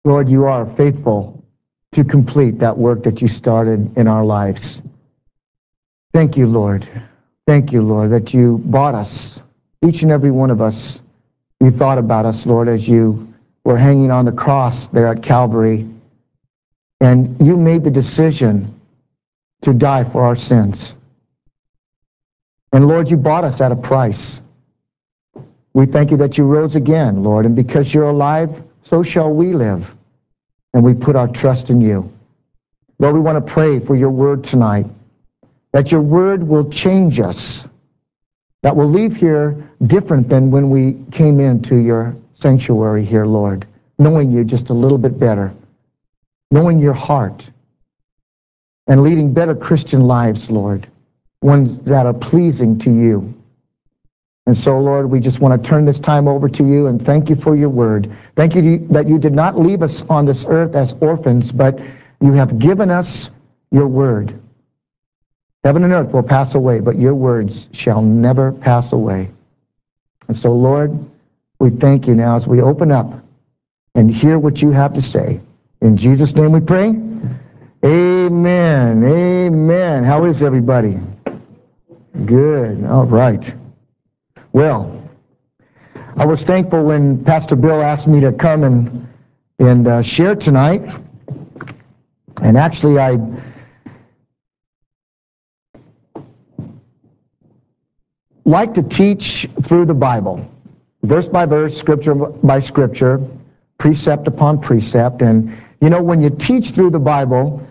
Lord, you are faithful to complete that work that you started in our lives. Thank you, Lord. Thank you, Lord, that you bought us, each and every one of us. You thought about us, Lord, as you were hanging on the cross there at Calvary, and you made the decision to die for our sins. And Lord, you bought us at a price. We thank you that you rose again, Lord, and because you're alive, so shall we live. And we put our trust in you. Lord, we want to pray for your word tonight, that your word will change us, that we'll leave here different than when we came into your sanctuary here, Lord, knowing you just a little bit better, knowing your heart, and leading better Christian lives, Lord, ones that are pleasing to you. And so, Lord, we just want to turn this time over to you and thank you for your word. Thank you that you did not leave us on this earth as orphans, but you have given us your word. Heaven and earth will pass away, but your words shall never pass away. And so, Lord, we thank you now as we open up and hear what you have to say. In Jesus' name we pray. Amen. Amen. How is everybody? Good. All right. Well, I was thankful when Pastor Bill asked me to come and share tonight. And actually, I like to teach through the Bible, verse by verse, scripture by scripture, precept upon precept. And, you know, when you teach through the Bible,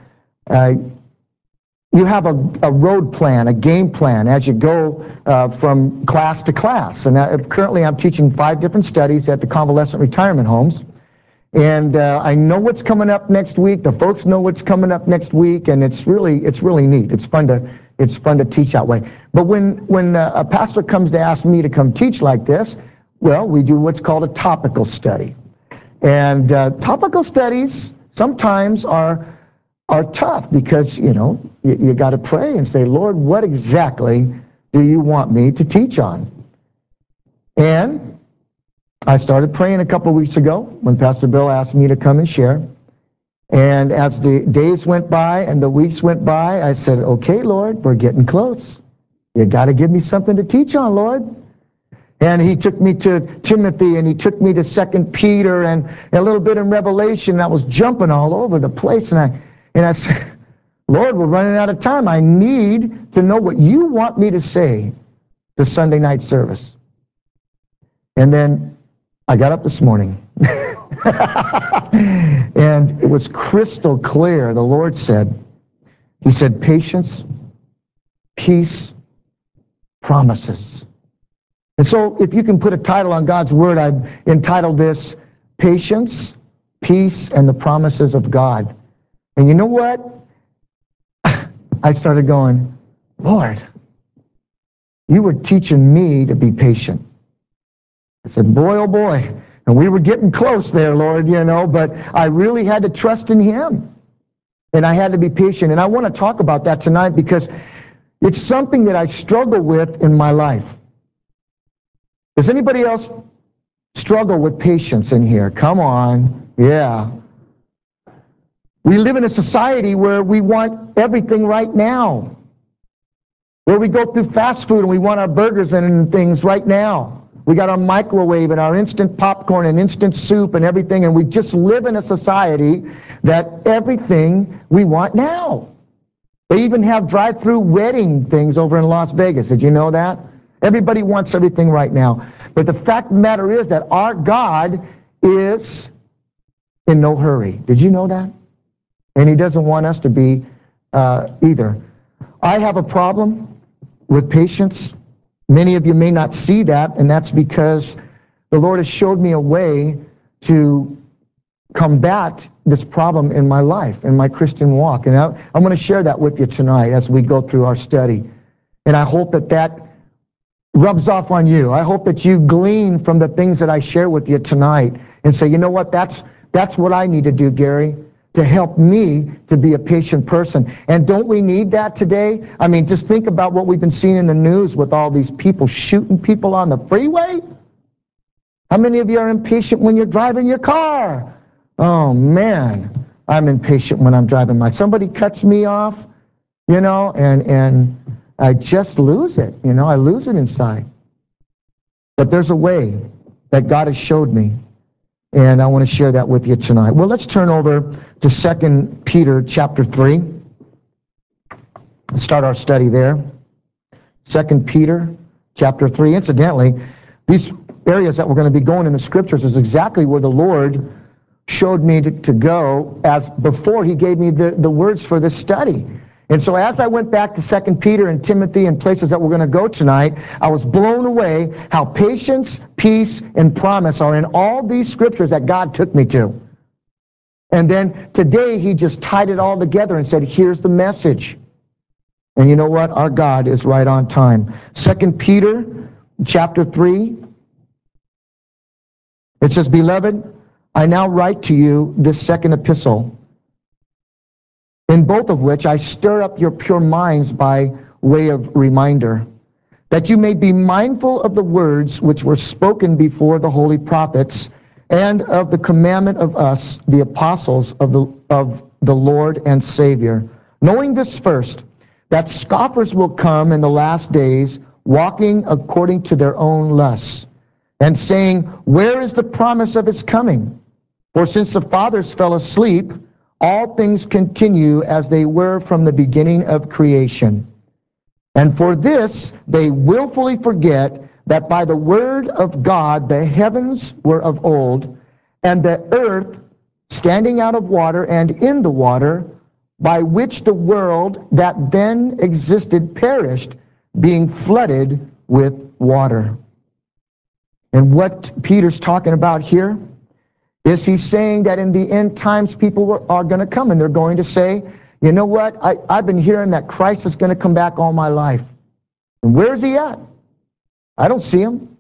you have a road plan, a game plan as you go from class to class. And currently I'm teaching 5 different studies at the convalescent retirement homes. And I know what's coming up next week. The folks know what's coming up next week, and it's really neat. It's fun to teach that way. But when a pastor comes to ask me to come teach like this, well, we do what's called a topical study. And topical studies sometimes are tough because, you know, you got to pray and say, Lord, what exactly do you want me to teach on? And I started praying a couple of weeks ago when Pastor Bill asked me to come and share. And as the days went by and the weeks went by, I said, okay, Lord, we're getting close. You got to give me something to teach on, Lord. And he took me to Timothy, and he took me to 2 Peter and a little bit in Revelation. And I was jumping all over the place. And I said, Lord, we're running out of time. I need to know what you want me to say to Sunday night service. And then I got up this morning. And it was crystal clear. The Lord said, he said, patience, peace, promises. And so if you can put a title on God's word, I've entitled this, Patience, Peace, and the Promises of God. And you know what? I started going, Lord, you were teaching me to be patient. I said, boy, oh boy. And we were getting close there, Lord, you know, but I really had to trust in him. And I had to be patient. And I want to talk about that tonight because it's something that I struggle with in my life. Does anybody else struggle with patience in here? Come on. Yeah. We live in a society where we want everything right now. Where we go through fast food and we want our burgers and things right now. We got our microwave and our instant popcorn and instant soup and everything, and we just live in a society that everything we want now. They even have drive-through wedding things over in Las Vegas. Did you know that? Everybody wants everything right now. But the fact of the matter is that our God is in no hurry. Did you know that? And he doesn't want us to be either. I have a problem with patience. Many of you may not see that, and that's because the Lord has showed me a way to combat this problem in my life, in my Christian walk. And I'm going to share that with you tonight as we go through our study. And I hope that rubs off on you. I hope that you glean from the things that I share with you tonight and say, you know what, that's what I need to do, Gary, to help me to be a patient person. And don't we need that today? I mean, just think about what we've been seeing in the news with all these people shooting people on the freeway. How many of you are impatient when you're driving your car? Oh man, I'm impatient when I'm driving my. Somebody cuts me off, and I just lose it. I lose it inside. But there's a way that God has showed me, and I want to share that with you tonight. Well, let's turn over to 2 Peter chapter 3. Let's start our study there. 2 Peter chapter 3. Incidentally, these areas that we're going to be going in the scriptures is exactly where the Lord showed me to go as before he gave me the words for this study. And so as I went back to 2 Peter and Timothy and places that we're going to go tonight, I was blown away how patience, peace, and promise are in all these scriptures that God took me to. And then today he just tied it all together and said, here's the message. And you know what? Our God is right on time. 2 Peter chapter 3, it says, Beloved, I now write to you this second epistle, in both of which I stir up your pure minds by way of reminder, that you may be mindful of the words which were spoken before the holy prophets, and of the commandment of us, the apostles of the Lord and Savior, knowing this first, that scoffers will come in the last days, walking according to their own lusts, and saying, Where is the promise of his coming? For since the fathers fell asleep, all things continue as they were from the beginning of creation. And for this they willfully forget that by the word of God the heavens were of old, and the earth standing out of water and in the water, by which the world that then existed perished, being flooded with water. And what Peter's talking about here is he's saying that in the end times people are going to come and they're going to say, you know what, I've been hearing that Christ is going to come back all my life. And where's he at? I don't see him.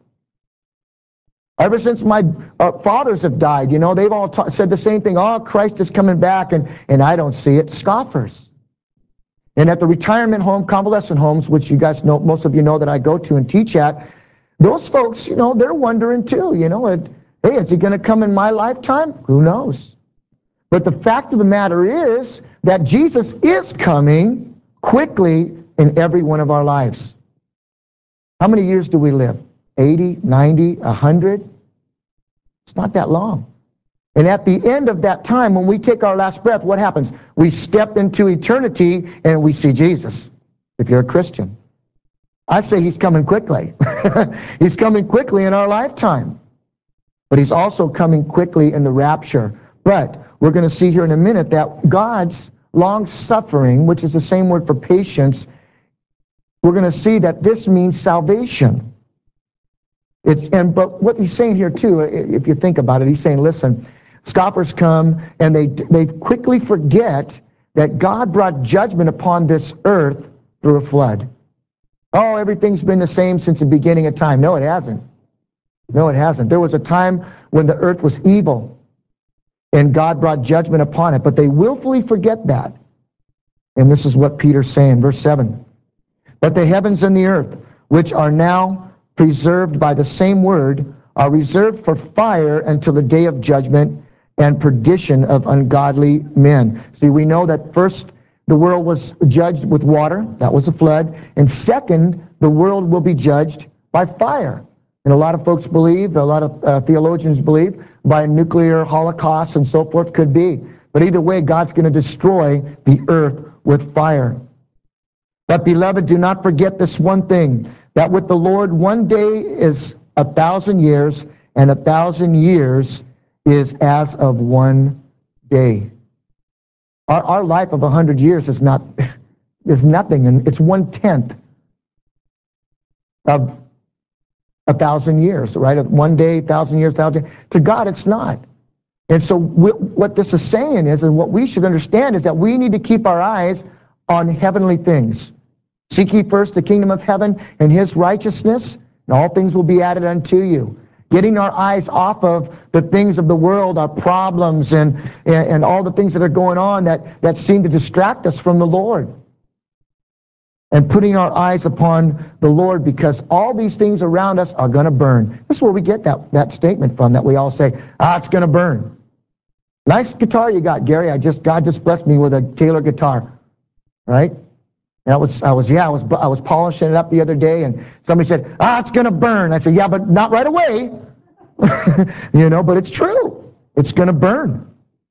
Ever since my fathers have died, they've all said the same thing. Oh, Christ is coming back, and I don't see it. Scoffers. And at the retirement home, convalescent homes, which you guys know, most of you know that I go to and teach at, those folks, they're wondering too, hey, is he going to come in my lifetime? Who knows? But the fact of the matter is that Jesus is coming quickly in every one of our lives. How many years do we live? 80, 90, 100? It's not that long. And at the end of that time, when we take our last breath, what happens? We step into eternity and we see Jesus, if you're a Christian. I say he's coming quickly. He's coming quickly in our lifetime. But he's also coming quickly in the rapture. But we're going to see here in a minute that God's long-suffering, which is the same word for patience, we're going to see that this means salvation. But what he's saying here too, if you think about it, he's saying, listen, scoffers come and they quickly forget that God brought judgment upon this earth through a flood. Oh, everything's been the same since the beginning of time. No, it hasn't. No, it hasn't. There was a time when the earth was evil and God brought judgment upon it, but they willfully forget that. And this is what Peter's saying, verse 7. But the heavens and the earth, which are now preserved by the same word, are reserved for fire until the day of judgment and perdition of ungodly men. See, we know that first the world was judged with water, that was a flood, and second, the world will be judged by fire. And a lot of folks believe, a lot of theologians believe, by a nuclear holocaust and so forth, could be. But either way, God's going to destroy the earth with fire. But beloved, do not forget this one thing, that with the Lord 1 day is 1,000 years, and 1,000 years is as of 1 day. Our life of 100 years is nothing, and it's 1/10 of 1,000 years, right? 1 day, 1,000 years, 1,000. To God, it's not. And so what this is saying is, and what we should understand is that we need to keep our eyes on heavenly things. Seek ye first the kingdom of heaven and his righteousness, and all things will be added unto you. Getting our eyes off of the things of the world, our problems, and all the things that are going on that seem to distract us from the Lord. And putting our eyes upon the Lord, because all these things around us are going to burn. This is where we get that statement from, that we all say, it's going to burn. Nice guitar you got, Gary. God just blessed me with a Taylor guitar, right? And I was polishing it up the other day, and somebody said, it's going to burn. I said, yeah, but not right away. But it's true. It's going to burn.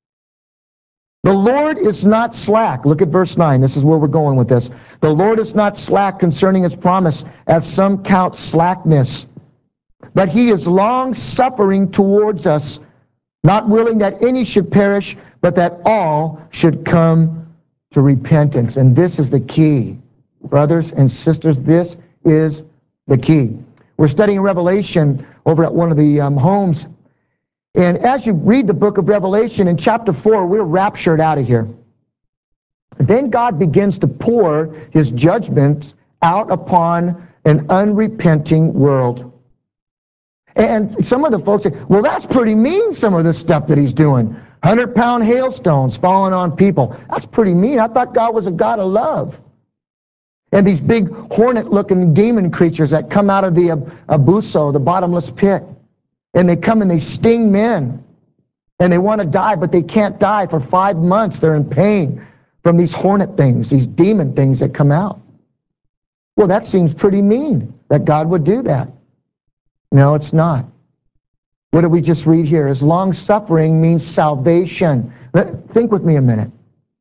The Lord is not slack. Look at verse 9. This is where we're going with this. The Lord is not slack concerning his promise, as some count slackness, but he is long-suffering towards us, not willing that any should perish, but that all should come to repentance. And this is the key. Brothers and sisters, this is the key. We're studying Revelation over at one of the homes. And as you read the book of Revelation in chapter 4, we're raptured out of here. Then God begins to pour his judgment out upon an unrepenting world. And some of the folks say, well, that's pretty mean, some of the stuff that he's doing. 100-pound hailstones falling on people. That's pretty mean. I thought God was a God of love. And these big hornet-looking demon creatures that come out of the abuso, the bottomless pit. And they come and they sting men. And they want to die, but they can't die. For 5 months, they're in pain from these hornet things, these demon things that come out. Well, that seems pretty mean that God would do that. No, it's not. What did we just read here? As long-suffering means salvation. Think with me a minute.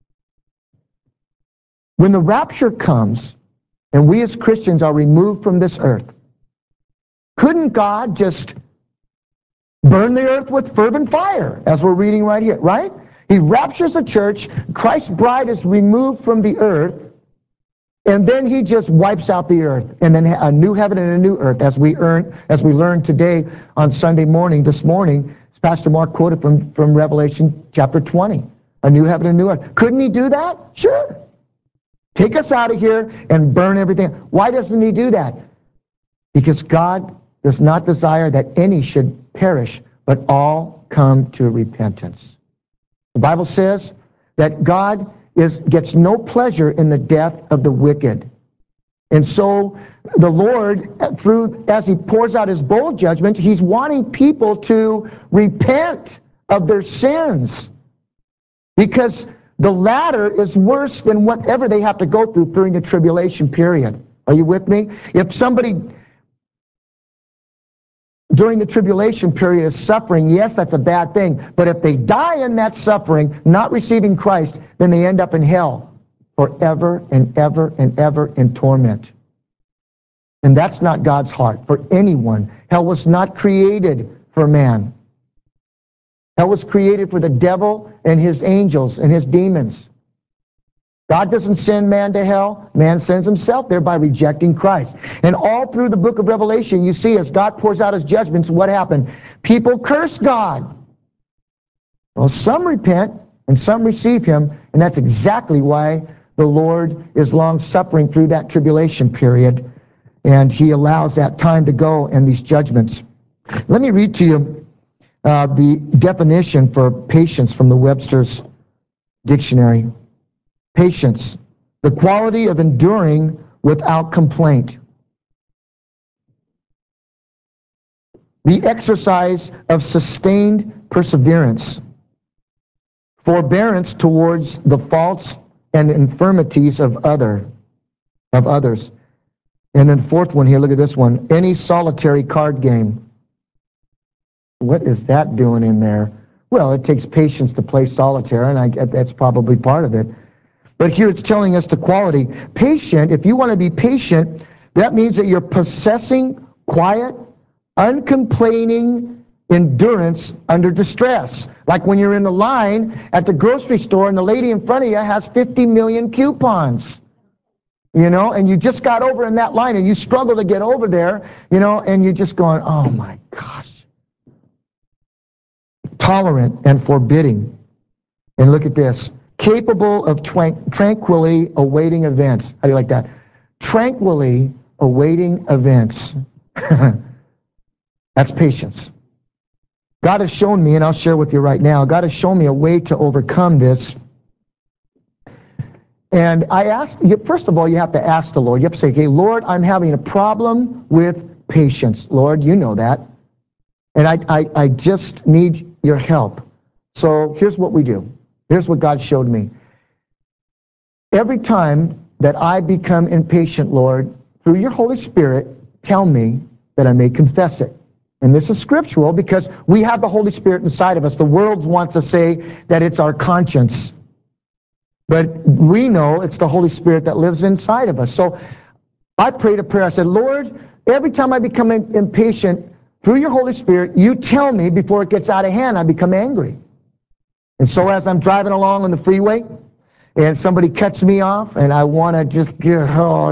When the rapture comes, and we as Christians are removed from this earth, couldn't God just burn the earth with fervent fire, as we're reading right here, right? He raptures the church, Christ's bride is removed from the earth, and then he just wipes out the earth, and then a new heaven and a new earth, as we learned today on Sunday morning, this morning, as Pastor Mark quoted from Revelation chapter 20, a new heaven and a new earth. Couldn't he do that? Sure. Take us out of here and burn everything. Why doesn't he do that? Because God does not desire that any should perish, but all come to repentance. The Bible says that God gets no pleasure in the death of the wicked. And so the Lord, as he pours out his bowl judgment, he's wanting people to repent of their sins. Because the latter is worse than whatever they have to go through during the tribulation period. Are you with me? If somebody during the tribulation period is suffering, yes, that's a bad thing. But if they die in that suffering, not receiving Christ, then they end up in hell forever and ever and ever in torment. And that's not God's heart for anyone. Hell was not created for man. Hell was created for the devil and his angels and his demons. God doesn't send man to hell. Man sends himself there by rejecting Christ. And all through the book of Revelation, you see as God pours out his judgments, what happened? People curse God. Well, some repent and some receive him, and that's exactly why the Lord is long-suffering through that tribulation period, and he allows that time to go and these judgments. Let me read to you the definition for patience from the Webster's Dictionary. Patience, the quality of enduring without complaint. The exercise of sustained perseverance. Forbearance towards the faults and infirmities of others. And then the fourth one here, look at this one. Any solitary card game. What is that doing in there? Well, it takes patience to play solitaire, and that's probably part of it. But here it's telling us the quality. Patient, if you want to be patient, that means that you're possessing quiet, uncomplaining endurance under distress. Like when you're in the line at the grocery store and the lady in front of you has 50 million coupons. And you just got over in that line and you struggle to get over there, and you're just going, oh my gosh. Tolerant and forbidding. And look at this. Capable of tranquilly awaiting events. How do you like that? Tranquilly awaiting events. That's patience. God has shown me, and I'll share with you right now, God has shown me a way to overcome this. And I asked, first of all, you have to ask the Lord. You have to say, okay, Lord, I'm having a problem with patience. Lord, you know that. And I just need your help. So here's what we do. Here's what God showed me. Every time that I become impatient, Lord, through your Holy Spirit, tell me that I may confess it. And this is scriptural because we have the Holy Spirit inside of us. The world wants to say that it's our conscience. But we know it's the Holy Spirit that lives inside of us. So I prayed a prayer. I said, Lord, every time I become impatient, through your Holy Spirit, you tell me before it gets out of hand, I become angry. And so as I'm driving along on the freeway, and somebody cuts me off, and I want to just get,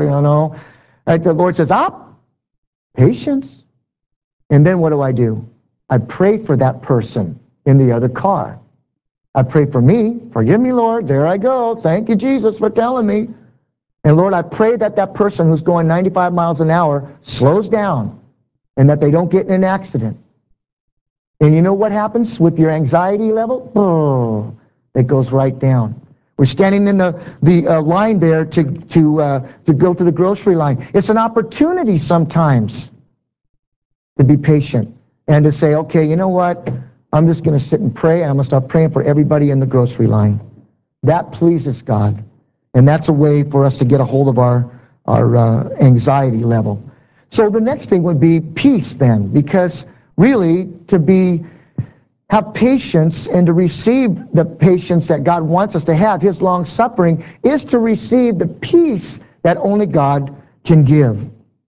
like the Lord says, patience. And then what do? I pray for that person in the other car. I pray for me. Forgive me, Lord. There I go. Thank you, Jesus, for telling me. And Lord, I pray that that person who's going 95 miles an hour slows down and that they don't get in an accident. And you know what happens with your anxiety level? Oh, it goes right down. We're standing in the line there to go to the grocery line. It's an opportunity sometimes to be patient and to say, okay, you know what? I'm just going to sit and pray, and I'm going to start praying for everybody in the grocery line. That pleases God. And that's a way for us to get a hold of our anxiety level. So the next thing would be peace then, because really have patience and to receive the patience that God wants us to have, his long suffering, is to receive the peace that only God can give.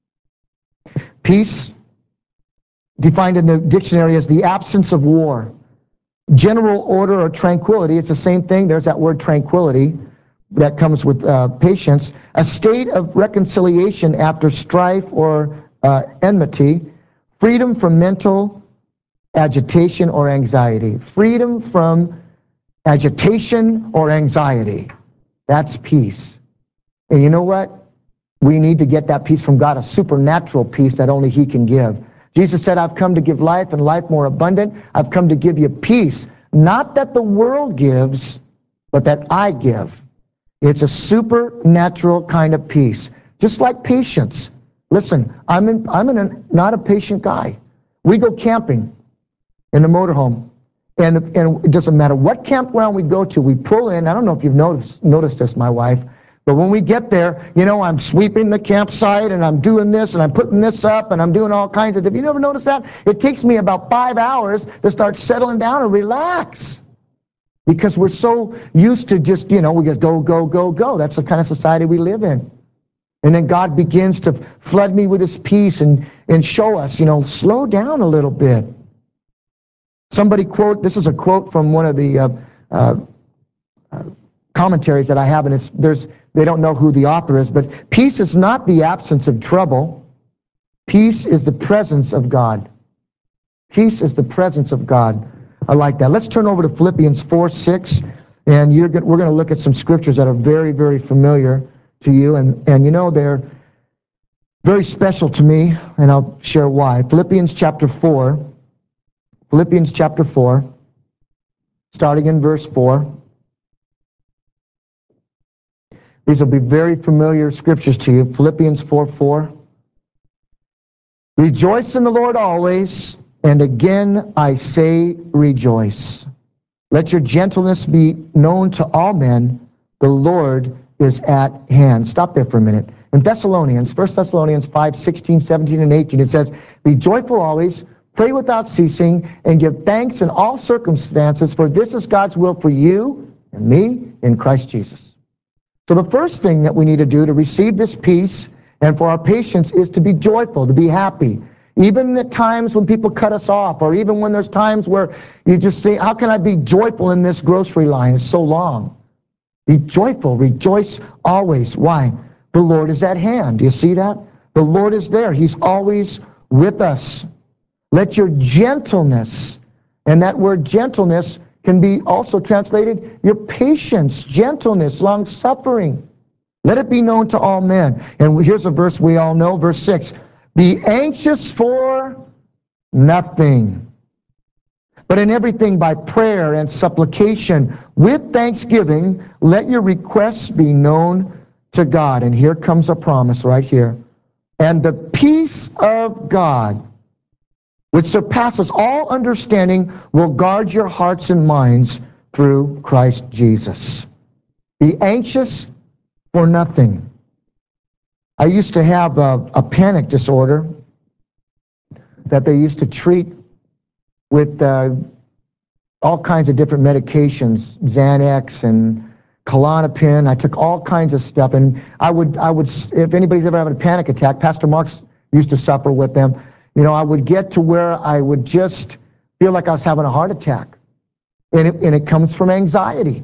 Peace, defined in the dictionary as the absence of war. General order or tranquility, it's the same thing. There's that word tranquility that comes with patience. A state of reconciliation after strife or enmity. Freedom from mental agitation or anxiety. Freedom from agitation or anxiety. That's peace. And you know what? We need to get that peace from God, a supernatural peace that only he can give. Jesus said, I've come to give life and life more abundant. I've come to give you peace. Not that the world gives, but that I give. It's a supernatural kind of peace. Just like patience. Listen, I'm not a patient guy. We go camping in the motorhome. And it doesn't matter what campground we go to, we pull in. I don't know if you've noticed this, my wife, but when we get there, I'm sweeping the campsite, and I'm doing this, and I'm putting this up, and I'm doing all kinds of... Have you never noticed that? It takes me about 5 hours to start settling down and relax. Because we're so used to just, we just go, go, go, go. That's the kind of society we live in. And then God begins to flood me with his peace and show us, slow down a little bit. Somebody this is a quote from one of the commentaries that I have, and they don't know who the author is, but peace is not the absence of trouble. Peace is the presence of God. Peace is the presence of God. I like that. Let's turn over to Philippians 4:6, and we're going to look at some scriptures that are very, very familiar to you, and they're very special to me, and I'll share why. Philippians chapter 4, starting in verse 4. These will be very familiar scriptures to you. Philippians 4:4. Rejoice in the Lord always, and again I say rejoice. Let your gentleness be known to all men. The Lord is at hand. Stop there for a minute. In 1 Thessalonians 5:16, 17, and 18, it says, be joyful always, pray without ceasing, and give thanks in all circumstances, for this is God's will for you and me in Christ Jesus. So the first thing that we need to do to receive this peace and for our patience is to be joyful, to be happy. Even at times when people cut us off, or even when there's times where you just say, how can I be joyful in this grocery line? It's so long. Be joyful. Rejoice always. Why? The Lord is at hand. Do you see that? The Lord is there. He's always with us. Let your gentleness, and that word gentleness can be also translated your patience, gentleness, long-suffering. Let it be known to all men. And here's a verse we all know, verse 6. Be anxious for nothing, but in everything by prayer and supplication, with thanksgiving, let your requests be known to God. And here comes a promise right here. And the peace of God, which surpasses all understanding, will guard your hearts and minds through Christ Jesus. Be anxious for nothing. I used to have a panic disorder that they used to treat with all kinds of different medications, Xanax and Klonopin. I took all kinds of stuff, and I would, if anybody's ever having a panic attack, Pastor Mark's used to suffer with them. You know, I would get to where I would just feel like I was having a heart attack, and it comes from anxiety.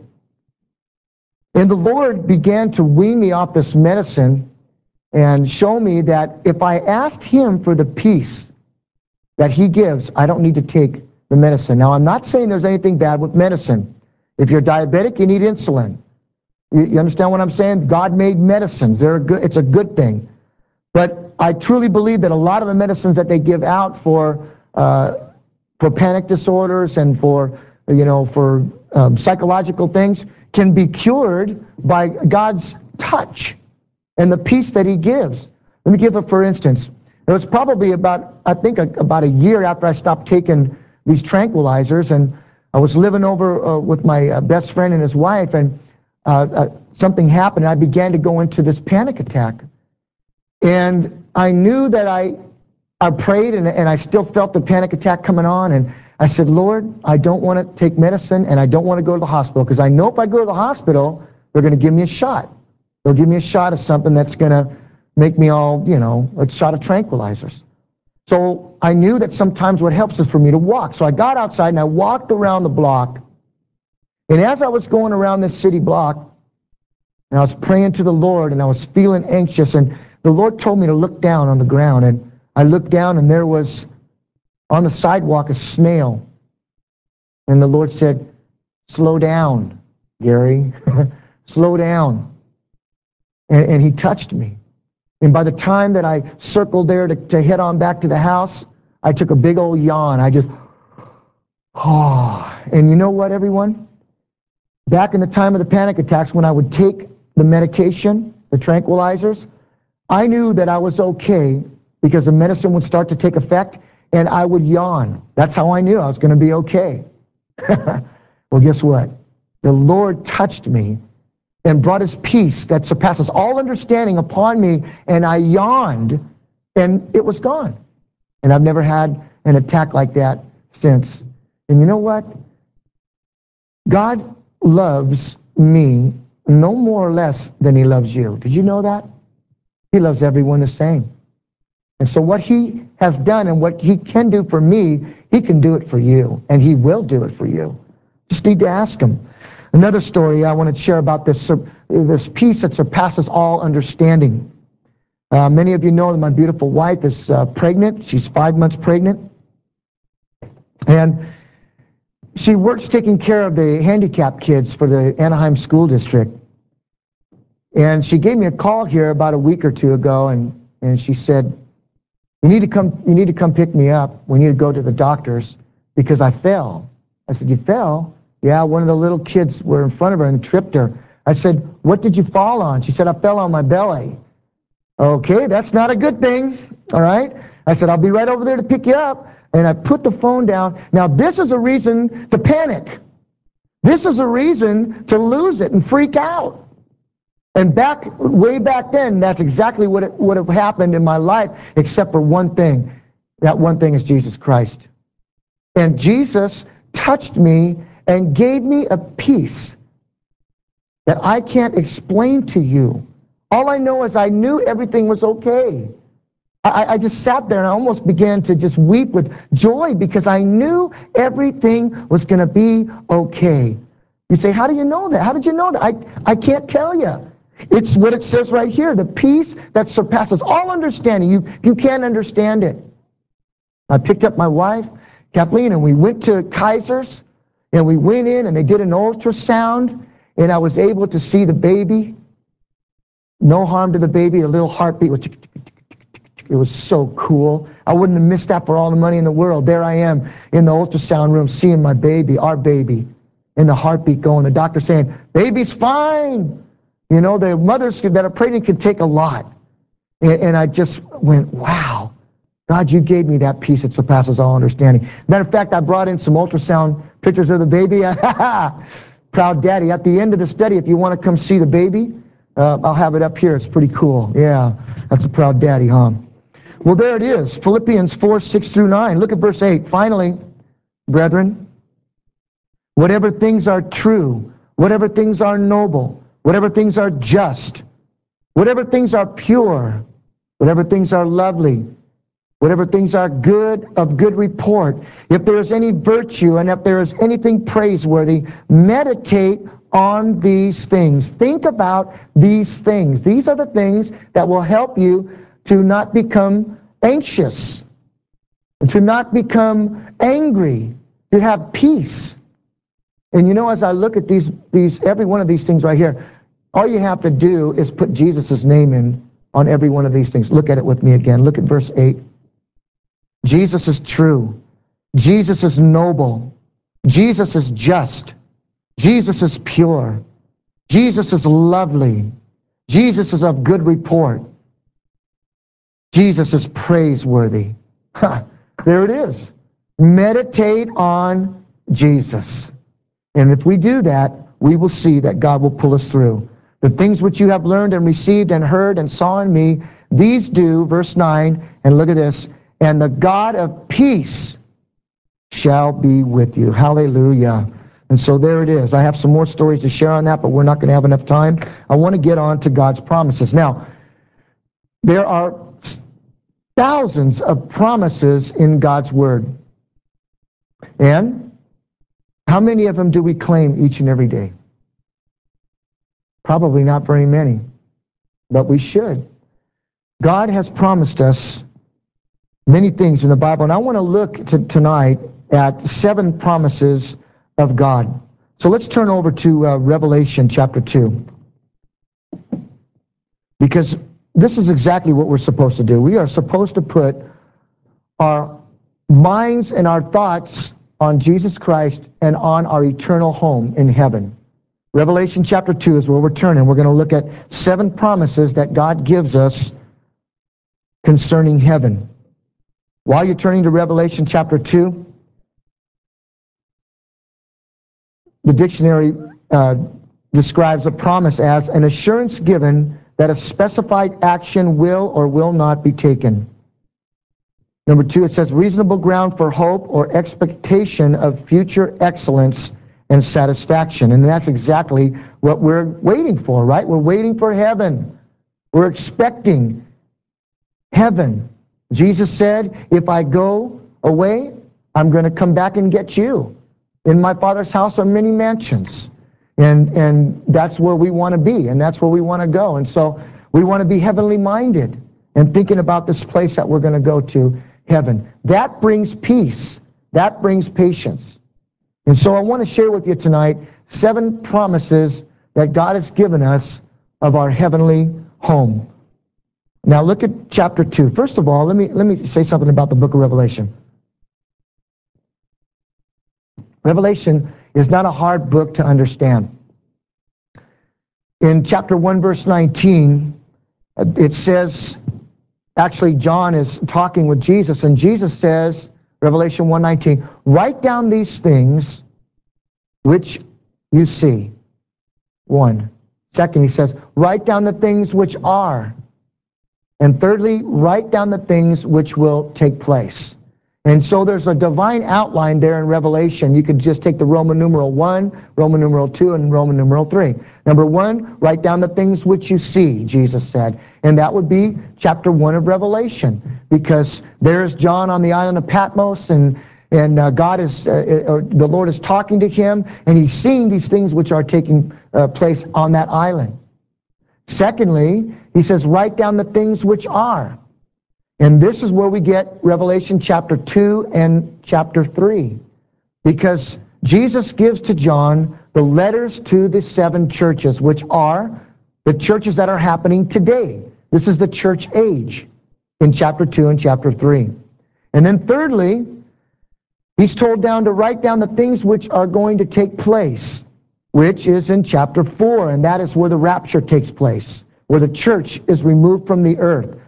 And the Lord began to wean me off this medicine and show me that if I asked Him for the peace that He gives, I don't need to take the medicine. Now, I'm not saying there's anything bad with medicine. If you're diabetic, you need insulin. You understand what I'm saying? God made medicines. It's a good thing. But I truly believe that a lot of the medicines that they give out for panic disorders and for psychological things can be cured by God's touch and the peace that He gives. Let me give it for instance. It was probably about a year after I stopped taking these tranquilizers, and I was living over with my best friend and his wife, and something happened, and I began to go into this panic attack. And I knew that I prayed, and I still felt the panic attack coming on, and I said, Lord, I don't want to take medicine, and I don't want to go to the hospital, because I know if I go to the hospital, they're going to give me a shot. They'll give me a shot of something that's going to make me all, a shot of tranquilizers. So I knew that sometimes what helps is for me to walk. So I got outside and I walked around the block. And as I was going around this city block, and I was praying to the Lord, and I was feeling anxious, and the Lord told me to look down on the ground. And I looked down, and there was on the sidewalk a snail. And the Lord said, slow down, Gary. Slow down. And He touched me. And by the time that I circled there to head on back to the house, I took a big old yawn. I just, And you know what, everyone? Back in the time of the panic attacks, when I would take the medication, the tranquilizers, I knew that I was okay because the medicine would start to take effect, and I would yawn. That's how I knew I was going to be okay. Well, guess what? The Lord touched me and brought His peace that surpasses all understanding upon me, and I yawned, and it was gone. And I've never had an attack like that since. And you know what? God loves me no more or less than He loves you. Did you know that? He loves everyone the same. And so what He has done and what He can do for me, He can do it for you, and He will do it for you. Just need to ask Him. Another story I want to share about this peace that surpasses all understanding. Many of you know that my beautiful wife is pregnant. She's 5 months pregnant. And she works taking care of the handicapped kids for the Anaheim School District. And she gave me a call here about a week or two ago, and she said, you need to come pick me up. We need to go to the doctors because I fell. I said, you fell? Yeah, one of the little kids were in front of her and tripped her. I said, what did you fall on? She said, I fell on my belly. Okay, that's not a good thing, all right? I said, I'll be right over there to pick you up. And I put the phone down. Now, this is a reason to panic. This is a reason to lose it and freak out. And way back then, that's exactly what would have happened in my life, except for one thing. That one thing is Jesus Christ. And Jesus touched me and gave me a peace that I can't explain to you. All I know is I knew everything was okay. I just sat there and I almost began to just weep with joy because I knew everything was going to be okay. You say, how do you know that? How did you know that? I can't tell you. It's what it says right here, the peace that surpasses all understanding. You can't understand it. I picked up my wife, Kathleen, and we went to Kaiser's, and we went in and they did an ultrasound, and I was able to see the baby. No harm to the baby, a little heartbeat. It was so cool. I wouldn't have missed that for all the money in the world. There I am in the ultrasound room seeing my baby, our baby, and the heartbeat going. The doctor saying, baby's fine. You know, the mothers that are pregnant can take a lot. And I just went, wow. God, you gave me that peace that surpasses all understanding. Matter of fact, I brought in some ultrasound pictures of the baby. Proud daddy. At the end of the study, if you want to come see the baby, I'll have it up here. It's pretty cool. Yeah, that's a proud daddy, huh? Well, there it is. Philippians 4, 6 through 9. Look at verse 8. Finally, brethren, whatever things are true, whatever things are noble, whatever things are just, whatever things are pure, whatever things are lovely, whatever things are good, of good report, if there is any virtue and if there is anything praiseworthy, meditate on these things. Think about these things. These are the things that will help you to not become anxious, to not become angry, to have peace. And you know, as I look at these every one of these things right here, all you have to do is put Jesus' name in on every one of these things. Look at it with me again. Look at verse 8. Jesus is true. Jesus is noble. Jesus is just. Jesus is pure. Jesus is lovely. Jesus is of good report. Jesus is praiseworthy. There it is. Meditate on Jesus. And if we do that, we will see that God will pull us through. The things which you have learned and received and heard and saw in me, these do, verse 9, and look at this, and the God of peace shall be with you. Hallelujah. And so there it is. I have some more stories to share on that, but we're not going to have enough time. I want to get on to God's promises. Now, there are thousands of promises in God's Word. And how many of them do we claim each and every day? Probably not very many, but we should. God has promised us many things in the Bible, and I want to look tonight at 7 promises of God. So let's turn over to Revelation chapter 2. Because this is exactly what we're supposed to do. We are supposed to put our minds and our thoughts on Jesus Christ and on our eternal home in heaven. Revelation chapter 2 is where we're turning. We're going to look at 7 promises that God gives us concerning heaven. While you're turning to Revelation chapter 2, the dictionary describes a promise as an assurance given that a specified action will or will not be taken. Number 2, it says reasonable ground for hope or expectation of future excellence and satisfaction. And that's exactly what we're waiting for, right? We're waiting for heaven. We're expecting heaven. Jesus said, if I go away, I'm going to come back and get you. In my Father's house are many mansions. And that's where we want to be, and that's where we want to go. And so we want to be heavenly minded and thinking about this place that we're going to go to, heaven. That brings peace. That brings patience. And so I want to share with you tonight 7 promises that God has given us of our heavenly home. Now look at chapter 2. First of all, let me say something about the book of Revelation. Revelation is not a hard book to understand. In chapter 1, verse 19, it says, actually John is talking with Jesus, and Jesus says, Revelation 1:19, write down these things which you see. 1. Second, he says, write down the things which are. And thirdly, write down the things which will take place. And so there's a divine outline there in Revelation. You could just take the Roman numeral 1, Roman numeral 2, and Roman numeral 3. Number 1, write down the things which you see, Jesus said. And that would be chapter 1 of Revelation. Because there's John on the island of Patmos, and God is, or the Lord is talking to him, and he's seeing these things which are taking place on that island. Secondly, he says, write down the things which are. And this is where we get Revelation chapter 2 and chapter 3. Because Jesus gives to John the letters to the 7 churches, which are the churches that are happening today. This is the church age in chapter 2 and chapter 3. And then thirdly, he's told down to write down the things which are going to take place, which is in chapter 4, and that is where the rapture takes place, where the church is removed from the earth.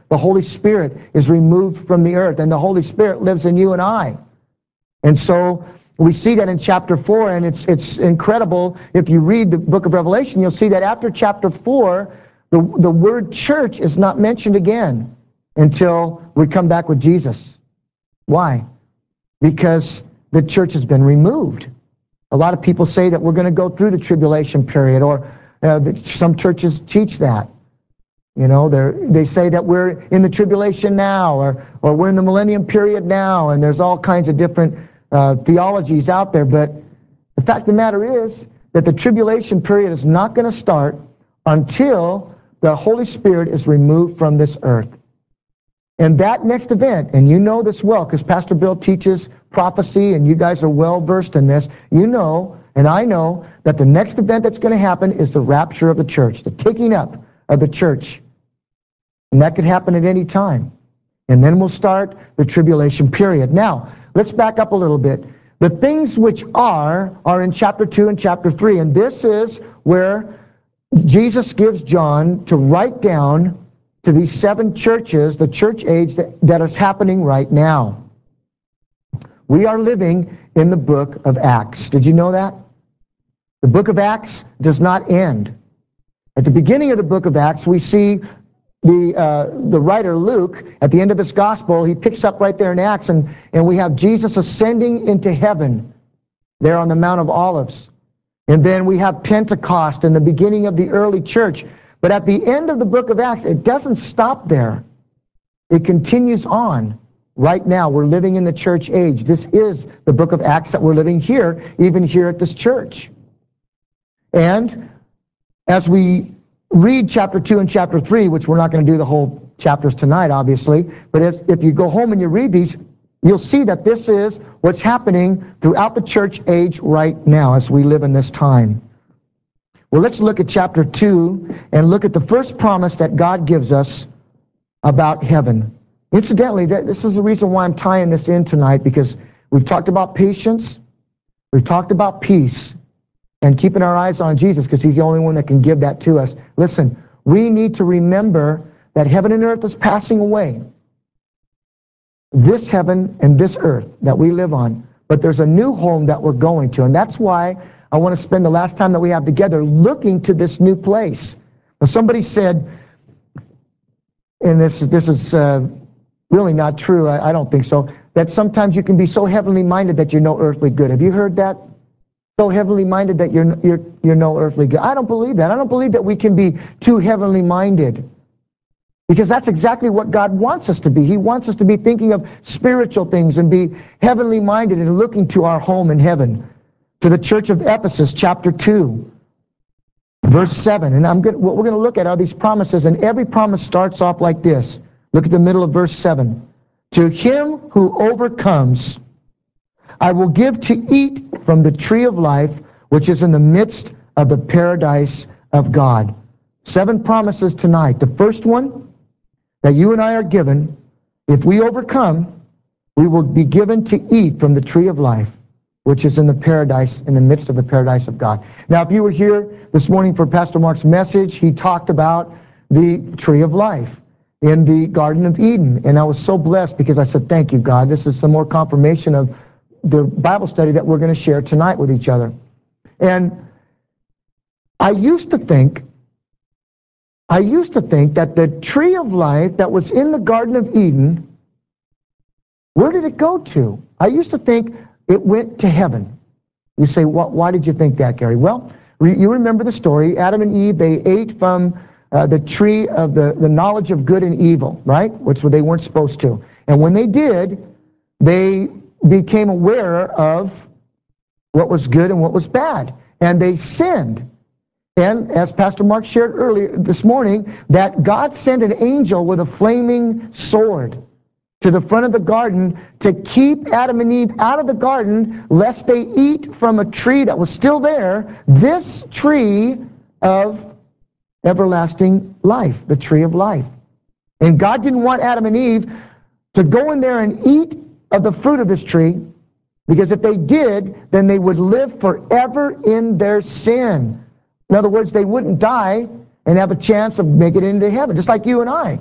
the Holy Spirit is removed from the earth, and the Holy Spirit lives in you and I. And so we see that in chapter 4, and it's incredible. If you read the book of Revelation, you'll see that after chapter 4, the word church is not mentioned again until we come back with Jesus. Why? Because the church has been removed. A lot of people say that we're going to go through the tribulation period, or some churches teach that. You know, they say that we're in the tribulation now, or we're in the millennium period now, and there's all kinds of different theologies out there. But the fact of the matter is that the tribulation period is not going to start until the Holy Spirit is removed from this earth. And that next event, and you know this well because Pastor Bill teaches prophecy and you guys are well versed in this, you know, and I know, that the next event that's going to happen is the rapture of the church, the taking up of the church. And that could happen at any time. And then we'll start the tribulation period. Now, let's back up a little bit. The things which are in chapter 2 and chapter 3. And this is where Jesus gives John to write down to these 7 churches, the church age that is happening right now. We are living in the book of Acts. Did you know that? The book of Acts does not end. At the beginning of the book of Acts, we see the writer Luke, at the end of his gospel, he picks up right there in Acts, and we have Jesus ascending into heaven there on the Mount of Olives. And then we have Pentecost and the beginning of the early church. But at the end of the book of Acts, it doesn't stop there. It continues on. Right now, we're living in the church age. This is the book of Acts that we're living here, even here at this church. And as we read chapter 2 and chapter 3, which we're not going to do the whole chapters tonight, obviously, but if you go home and you read these, you'll see that this is what's happening throughout the church age right now as we live in this time. Well, let's look at chapter 2 and look at the first promise that God gives us about heaven. Incidentally, this is the reason why I'm tying this in tonight, because we've talked about patience, we've talked about peace, and keeping our eyes on Jesus because he's the only one that can give that to us. Listen, we need to remember that heaven and earth is passing away. This heaven and this earth that we live on, but there's a new home that we're going to, and that's why I want to spend the last time that we have together looking to this new place. Now, somebody said, and this is really not true, I don't think so, that sometimes you can be so heavenly minded that you're no earthly good. Have you heard that? So heavenly minded that you're no earthly good. I don't believe that. I don't believe that we can be too heavenly minded, because that's exactly what God wants us to be. He wants us to be thinking of spiritual things and be heavenly minded and looking to our home in heaven. To the church of Ephesus, chapter 2, verse 7. And what we're going to look at are these promises, and every promise starts off like this. Look at the middle of verse 7. To him who overcomes, I will give to eat from the tree of life, which is in the midst of the paradise of God. 7 promises tonight. The first one that you and I are given, if we overcome, we will be given to eat from the tree of life, which is in the paradise, in the midst of the paradise of God. Now, if you were here this morning for Pastor Mark's message, he talked about the tree of life in the Garden of Eden. And I was so blessed because I said, thank you, God. This is some more confirmation of the Bible study that we're going to share tonight with each other. And I used to think that the tree of life that was in the Garden of Eden, where did it go to? I used to think it went to heaven. You say, why did you think that, Gary? Well, you remember the story. Adam and Eve, they ate from the tree of the knowledge of good and evil, right? Which they weren't supposed to. And when they did, they became aware of what was good and what was bad. And they sinned. And as Pastor Mark shared earlier this morning, that God sent an angel with a flaming sword to the front of the garden to keep Adam and Eve out of the garden, lest they eat from a tree that was still there, this tree of everlasting life, the tree of life. And God didn't want Adam and Eve to go in there and eat of the fruit of this tree, because if they did, then they would live forever in their sin. In other words, they wouldn't die and have a chance of making it into heaven, just like you and I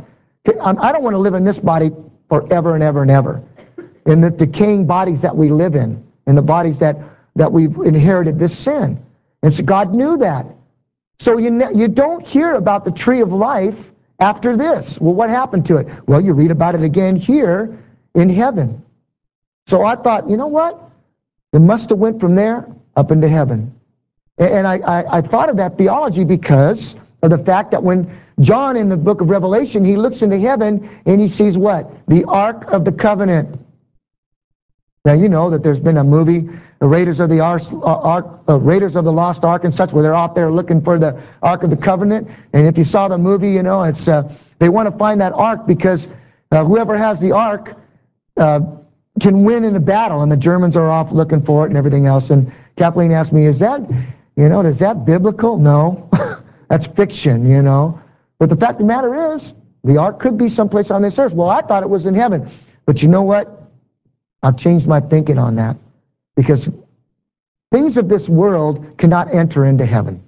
I don't want to live in this body forever and ever and ever. In the decaying bodies that we live in the bodies that we've inherited this sin. And so God knew that. So you don't hear about the tree of life after this. Well, what happened to it? Well, you read about it again here in heaven. So I thought, you know what? It must have went from there up into heaven. And I thought of that theology because of the fact that when John in the book of Revelation, he looks into heaven and he sees what? The Ark of the Covenant. Now you know that there's been a movie, Raiders of the Lost Ark and such, where they're out there looking for the Ark of the Covenant. And if you saw the movie, you know, it's they want to find that Ark because whoever has the Ark can win in a battle, and the Germans are off looking for it and everything else. And Kathleen asked me, is that biblical? No, that's fiction, you know. But the fact of the matter is, the Ark could be someplace on this earth. Well, I thought it was in heaven. But you know what? I've changed my thinking on that. Because things of this world cannot enter into heaven.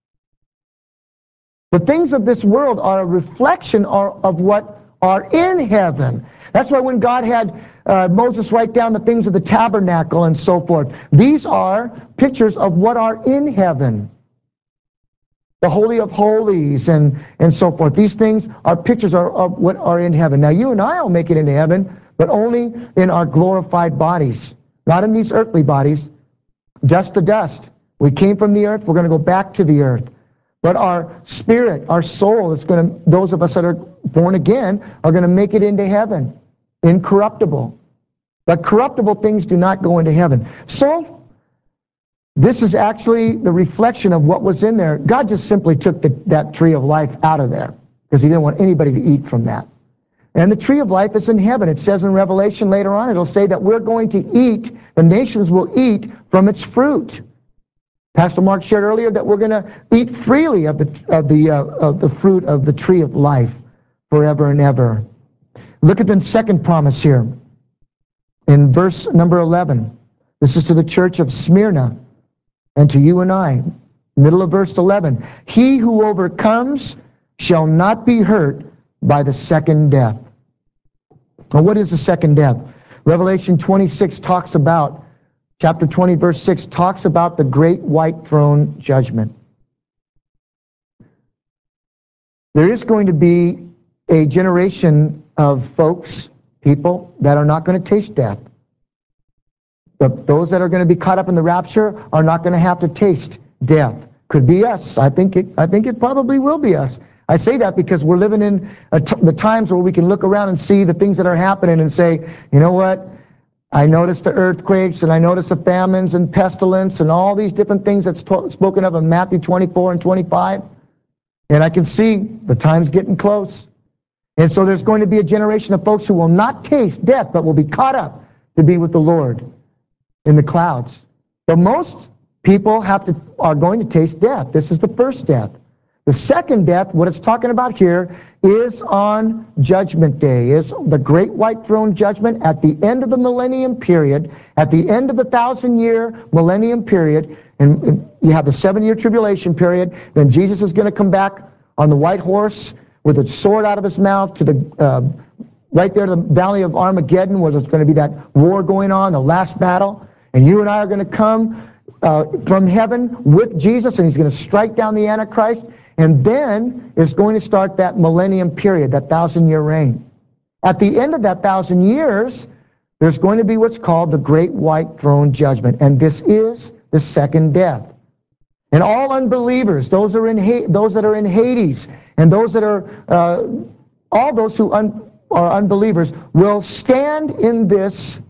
The things of this world are a reflection of what are in heaven. That's why when God had Moses write down the things of the tabernacle and so forth, these are pictures of what are in heaven. The Holy of Holies and so forth. These things are pictures of what are in heaven. Now you and I will make it into heaven, but only in our glorified bodies. Not in these earthly bodies. Dust to dust. We came from the earth, we're going to go back to the earth. But our spirit, our soul, those of us that are born again, are going to make it into heaven. Incorruptible. But corruptible things do not go into heaven. So, this is actually the reflection of what was in there. God just simply took that tree of life out of there because he didn't want anybody to eat from that. And the tree of life is in heaven. It says in Revelation later on, it'll say that we're going to eat, the nations will eat from its fruit. Pastor Mark shared earlier that we're going to eat freely of the fruit of the tree of life forever and ever. Look at the second promise here in verse number 11. This is to the church of Smyrna and to you and I. Middle of verse 11. He who overcomes shall not be hurt by the second death. Now, what is the second death? Revelation 26 talks about, chapter 20, verse 6, talks about the great white throne judgment. There is going to be a generation of folks, people, that are not going to taste death. Those that are going to be caught up in the rapture are not going to have to taste death. Could be us. I think it probably will be us. I say that because we're living in the times where we can look around and see the things that are happening and say, you know what? I noticed the earthquakes and I noticed the famines and pestilence and all these different things that's spoken of in Matthew 24 and 25. And I can see the time's getting close. And so there's going to be a generation of folks who will not taste death but will be caught up to be with the Lord in the clouds. But most people are going to taste death. This is the first death. The second death, what it's talking about here, is on Judgment Day, is the great white throne judgment at the end of the millennium period, at the end of the 1,000-year millennium period, and you have the 7-year tribulation period. Then Jesus is going to come back on the white horse with a sword out of his mouth to the right there to the valley of Armageddon, where there's going to be that war going on, the last battle. And you and I are going to come from heaven with Jesus, and he's going to strike down the Antichrist. And then is going to start that millennium period, that 1,000-year reign. At the end of that 1,000 years, there's going to be what's called the Great White Throne Judgment. And this is the second death. And all unbelievers, those that are in Hades, and those that are, all those who are unbelievers, will stand in this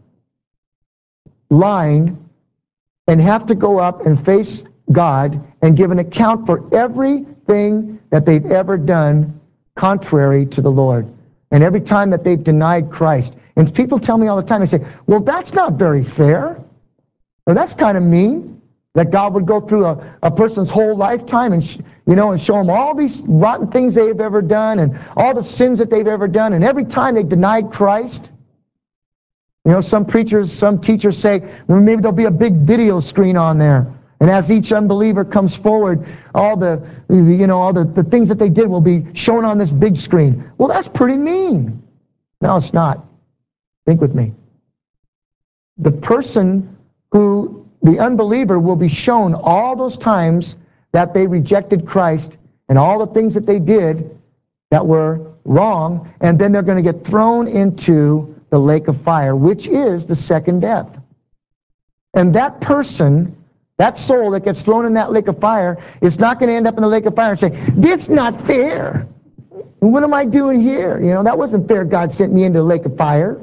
line and have to go up and face God and give an account for everything that they've ever done contrary to the Lord. And every time that they've denied Christ. And people tell me all the time, they say, well, that's not very fair. Or that's kind of mean that God would go through a person's whole lifetime and show them all these rotten things they've ever done and all the sins that they've ever done. And every time they denied Christ, some preachers, some teachers say, well, maybe there'll be a big video screen on there. And as each unbeliever comes forward, all the things that they did will be shown on this big screen. Well, that's pretty mean. No, it's not. Think with me. The person who, the unbeliever, will be shown all those times that they rejected Christ and all the things that they did that were wrong, and then they're going to get thrown into the lake of fire, which is the second death. And that person, that soul that gets thrown in that lake of fire, is not going to end up in the lake of fire and say, "This is not fair. What am I doing here? That wasn't fair. God sent me into the lake of fire."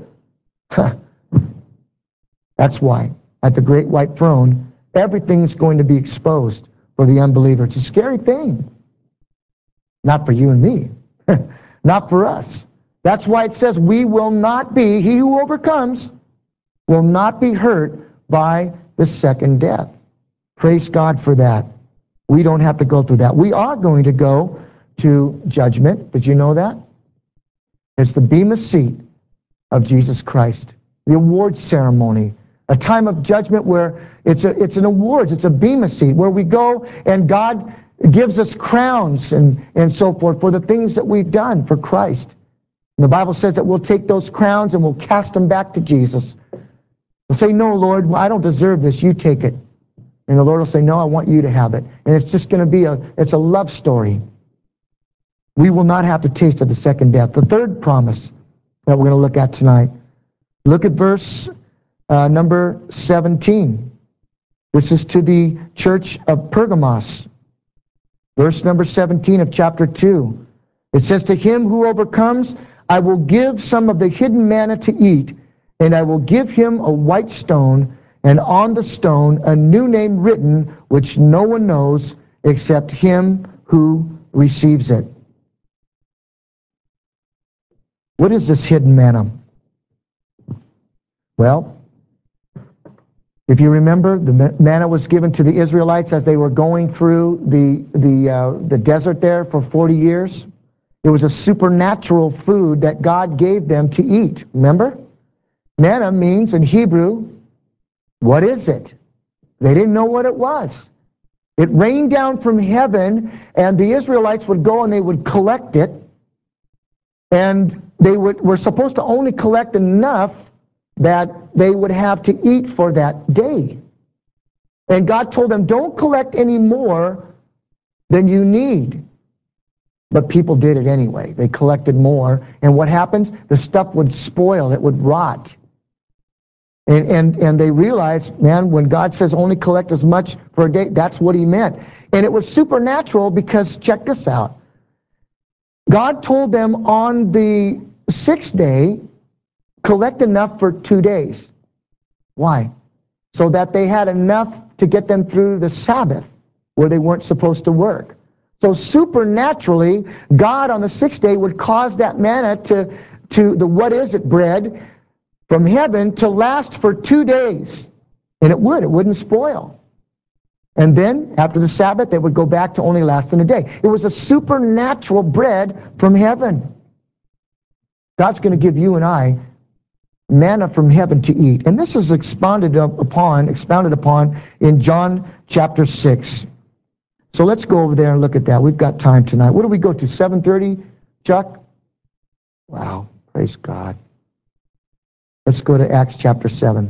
That's why at the great white throne, everything's going to be exposed for the unbeliever. It's a scary thing. Not for you and me. Not for us. That's why it says we will not be, he who overcomes will not be hurt by the second death. Praise God for that. We don't have to go through that. We are going to go to judgment. Did you know that? It's the bema seat of Jesus Christ. The award ceremony. A time of judgment where it's an awards, it's a bema seat where we go and God gives us crowns and so forth for the things that we've done for Christ. And the Bible says that we'll take those crowns and we'll cast them back to Jesus. We'll say, "No, Lord, I don't deserve this. You take it." And the Lord will say, "No, I want you to have it." And it's just going to be it's a love story. We will not have the taste of the second death. The third promise that we're going to look at tonight. Look at verse number 17. This is to the church of Pergamos. Verse number 17 of chapter 2. It says, "To him who overcomes, I will give some of the hidden manna to eat, and I will give him a white stone, and on the stone a new name written, which no one knows except him who receives it." What is this hidden manna? Well, if you remember, the manna was given to the Israelites as they were going through the desert there for 40 years. It was a supernatural food that God gave them to eat. Remember? Manna means in Hebrew, what is it? They didn't know what it was. It rained down from heaven, and the Israelites would go and they would collect it, and they were supposed to only collect enough that they would have to eat for that day. And God told them, "Don't collect any more than you need." But people did it anyway. They collected more. And what happens? The stuff would spoil. It would rot. And they realized, man, when God says only collect as much for a day, that's what he meant. And it was supernatural because, check this out. God told them on the sixth day, collect enough for 2 days. Why? So that they had enough to get them through the Sabbath where they weren't supposed to work. So supernaturally, God on the sixth day would cause that manna to the what is it bread from heaven to last for 2 days. And it wouldn't spoil. And then after the Sabbath, it would go back to only lasting a day. It was a supernatural bread from heaven. God's going to give you and I manna from heaven to eat. And this is expounded upon in John chapter 6. So let's go over there and look at that. We've got time tonight. What do we go to, 7:30, Chuck? Wow, praise God. Let's go to Acts chapter 7.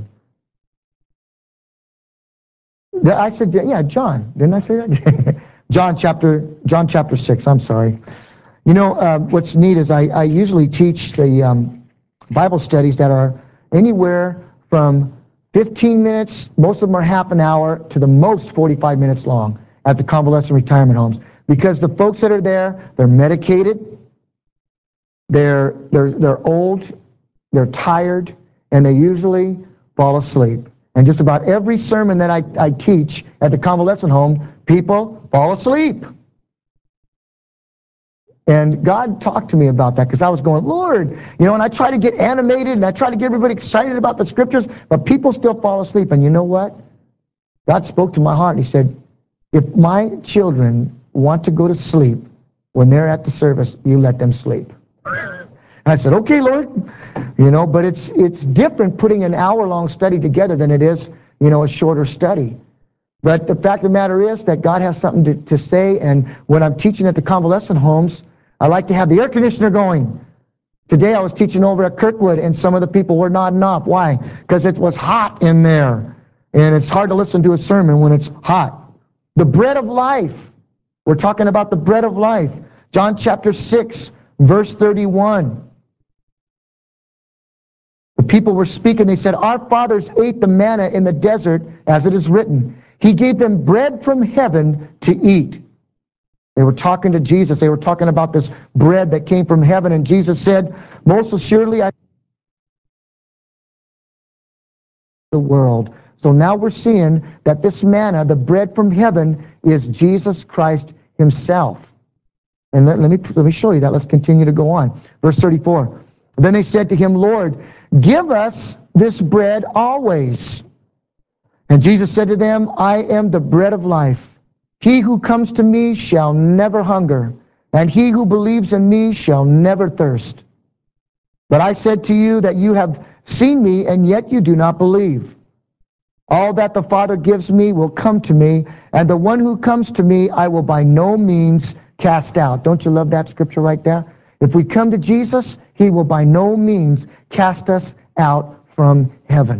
I said, yeah, John. Didn't I say that? John chapter 6, I'm sorry. You know, what's neat is I usually teach the Bible studies that are anywhere from 15 minutes, most of them are half an hour, to the most 45 minutes long at the convalescent retirement homes. Because the folks that are there, they're medicated, they're old, they're tired, and they usually fall asleep. And just about every sermon that I teach at the convalescent home, people fall asleep. And God talked to me about that because I was going, Lord, and I try to get animated and I try to get everybody excited about the scriptures, but people still fall asleep. And you know what? God spoke to my heart and he said, if my children want to go to sleep when they're at the service, you let them sleep. And I said, okay, Lord. But it's different putting an hour-long study together than it is, a shorter study. But the fact of the matter is that God has something to say, and when I'm teaching at the convalescent homes, I like to have the air conditioner going. Today I was teaching over at Kirkwood, and some of the people were nodding off. Why? Because it was hot in there, and it's hard to listen to a sermon when it's hot. The bread of life. We're talking about the bread of life. John chapter 6, verse 31. The people were speaking. They said, our fathers ate the manna in the desert, as it is written. He gave them bread from heaven to eat. They were talking to Jesus. They were talking about this bread that came from heaven. And Jesus said, most assuredly, I the world. So now we're seeing that this manna, the bread from heaven, is Jesus Christ himself. And let me show you that. Let's continue to go on. Verse 34. Then they said to him, Lord, give us this bread always. And Jesus said to them, I am the bread of life. He who comes to me shall never hunger, and he who believes in me shall never thirst. But I said to you that you have seen me, and yet you do not believe. All that the Father gives me will come to me, and the one who comes to me I will by no means cast out. Don't you love that scripture right there? If we come to Jesus, he will by no means cast us out from heaven.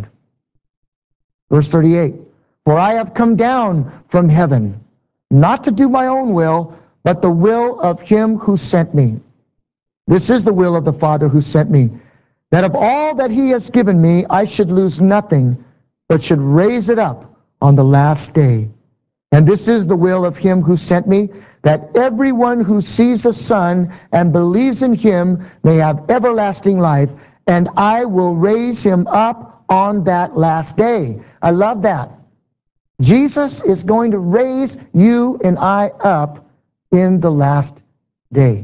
Verse 38, for I have come down from heaven, not to do my own will, but the will of him who sent me. This is the will of the Father who sent me, that of all that he has given me, I should lose nothing, but should raise it up on the last day. And this is the will of him who sent me, that everyone who sees the Son and believes in him may have everlasting life, and I will raise him up on that last day. I love that. Jesus is going to raise you and I up in the last day.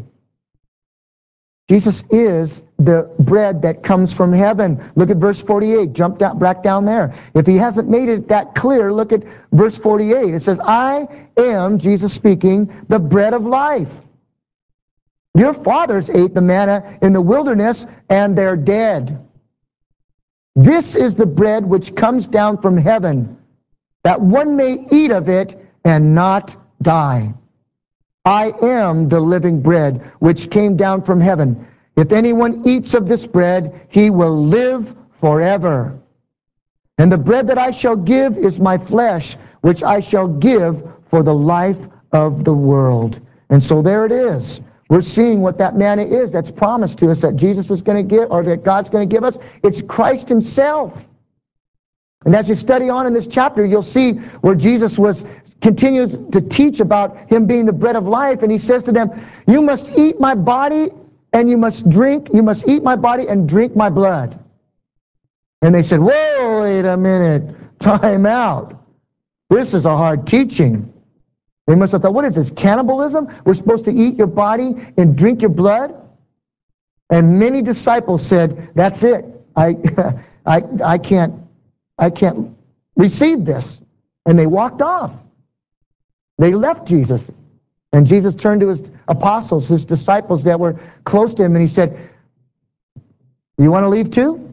Jesus is the bread that comes from heaven. Look at verse 48. Jump down, back down there. If he hasn't made it that clear, look at verse 48. It says, I am, Jesus speaking, the bread of life. Your fathers ate the manna in the wilderness, and they're dead. This is the bread which comes down from heaven, that one may eat of it and not die. I am the living bread which came down from heaven. If anyone eats of this bread, he will live forever. And the bread that I shall give is my flesh, which I shall give for the life of the world. And so there it is. We're seeing what that manna is that's promised to us that Jesus is going to give, or that God's going to give us. It's Christ himself. And as you study on in this chapter, you'll see where Jesus continues to teach about him being the bread of life, and he says to them, you must eat my body and you must eat my body and drink my blood. And they said, whoa, wait a minute, time out. This is a hard teaching. They must have thought, what is this, cannibalism? We're supposed to eat your body and drink your blood? And many disciples said, that's it. I can't receive this. And they walked off. They left Jesus. And Jesus turned to his apostles, his disciples that were close to him, and he said, you want to leave too?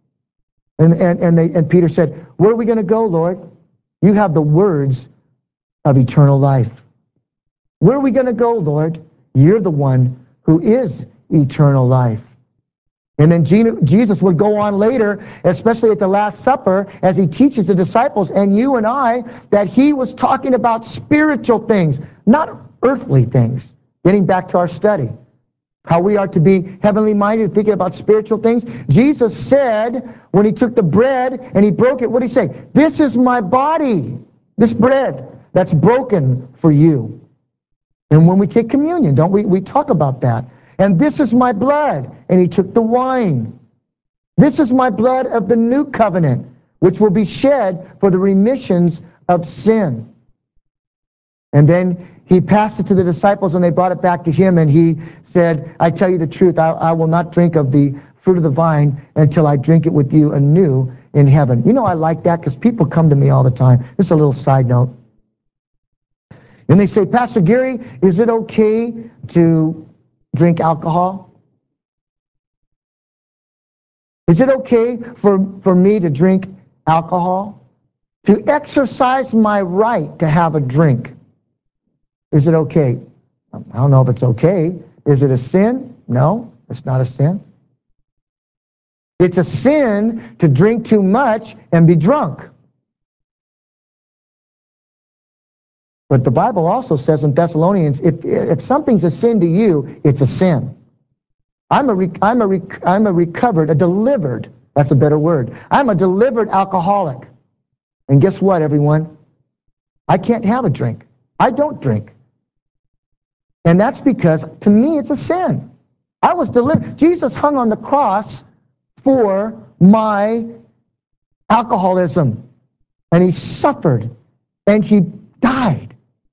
And Peter said, where are we going to go, Lord? You have the words of eternal life. Where are we going to go, Lord? You're the one who is eternal life. And then Jesus would go on later, especially at the Last Supper, as he teaches the disciples and you and I, that he was talking about spiritual things, not earthly things. Getting back to our study, how we are to be heavenly minded, thinking about spiritual things. Jesus said, when he took the bread and he broke it, what did he say? This is my body, this bread that's broken for you. And when we take communion, don't we talk about that? And this is my blood. And he took the wine. This is my blood of the new covenant, which will be shed for the remissions of sin. And then he passed it to the disciples, and they brought it back to him, and he said, I tell you the truth, I will not drink of the fruit of the vine until I drink it with you anew in heaven. You know, I like that because people come to me all the time. Just a little side note. And they say, Pastor Gary, is it okay to drink alcohol? Is it okay for me to drink alcohol? to exercise my right to have a drink. Is it okay? I don't know if it's okay. Is it a sin? No, it's not a sin. It's a sin to drink too much and be drunk. But the Bible also says in Thessalonians, if something's a sin to you, it's a sin. I'm a delivered, that's a better word. I'm a delivered alcoholic. And guess what, everyone? I can't have a drink. I don't drink. And that's because, to me, it's a sin. I was delivered. Jesus hung on the cross for my alcoholism. And he suffered. And he died.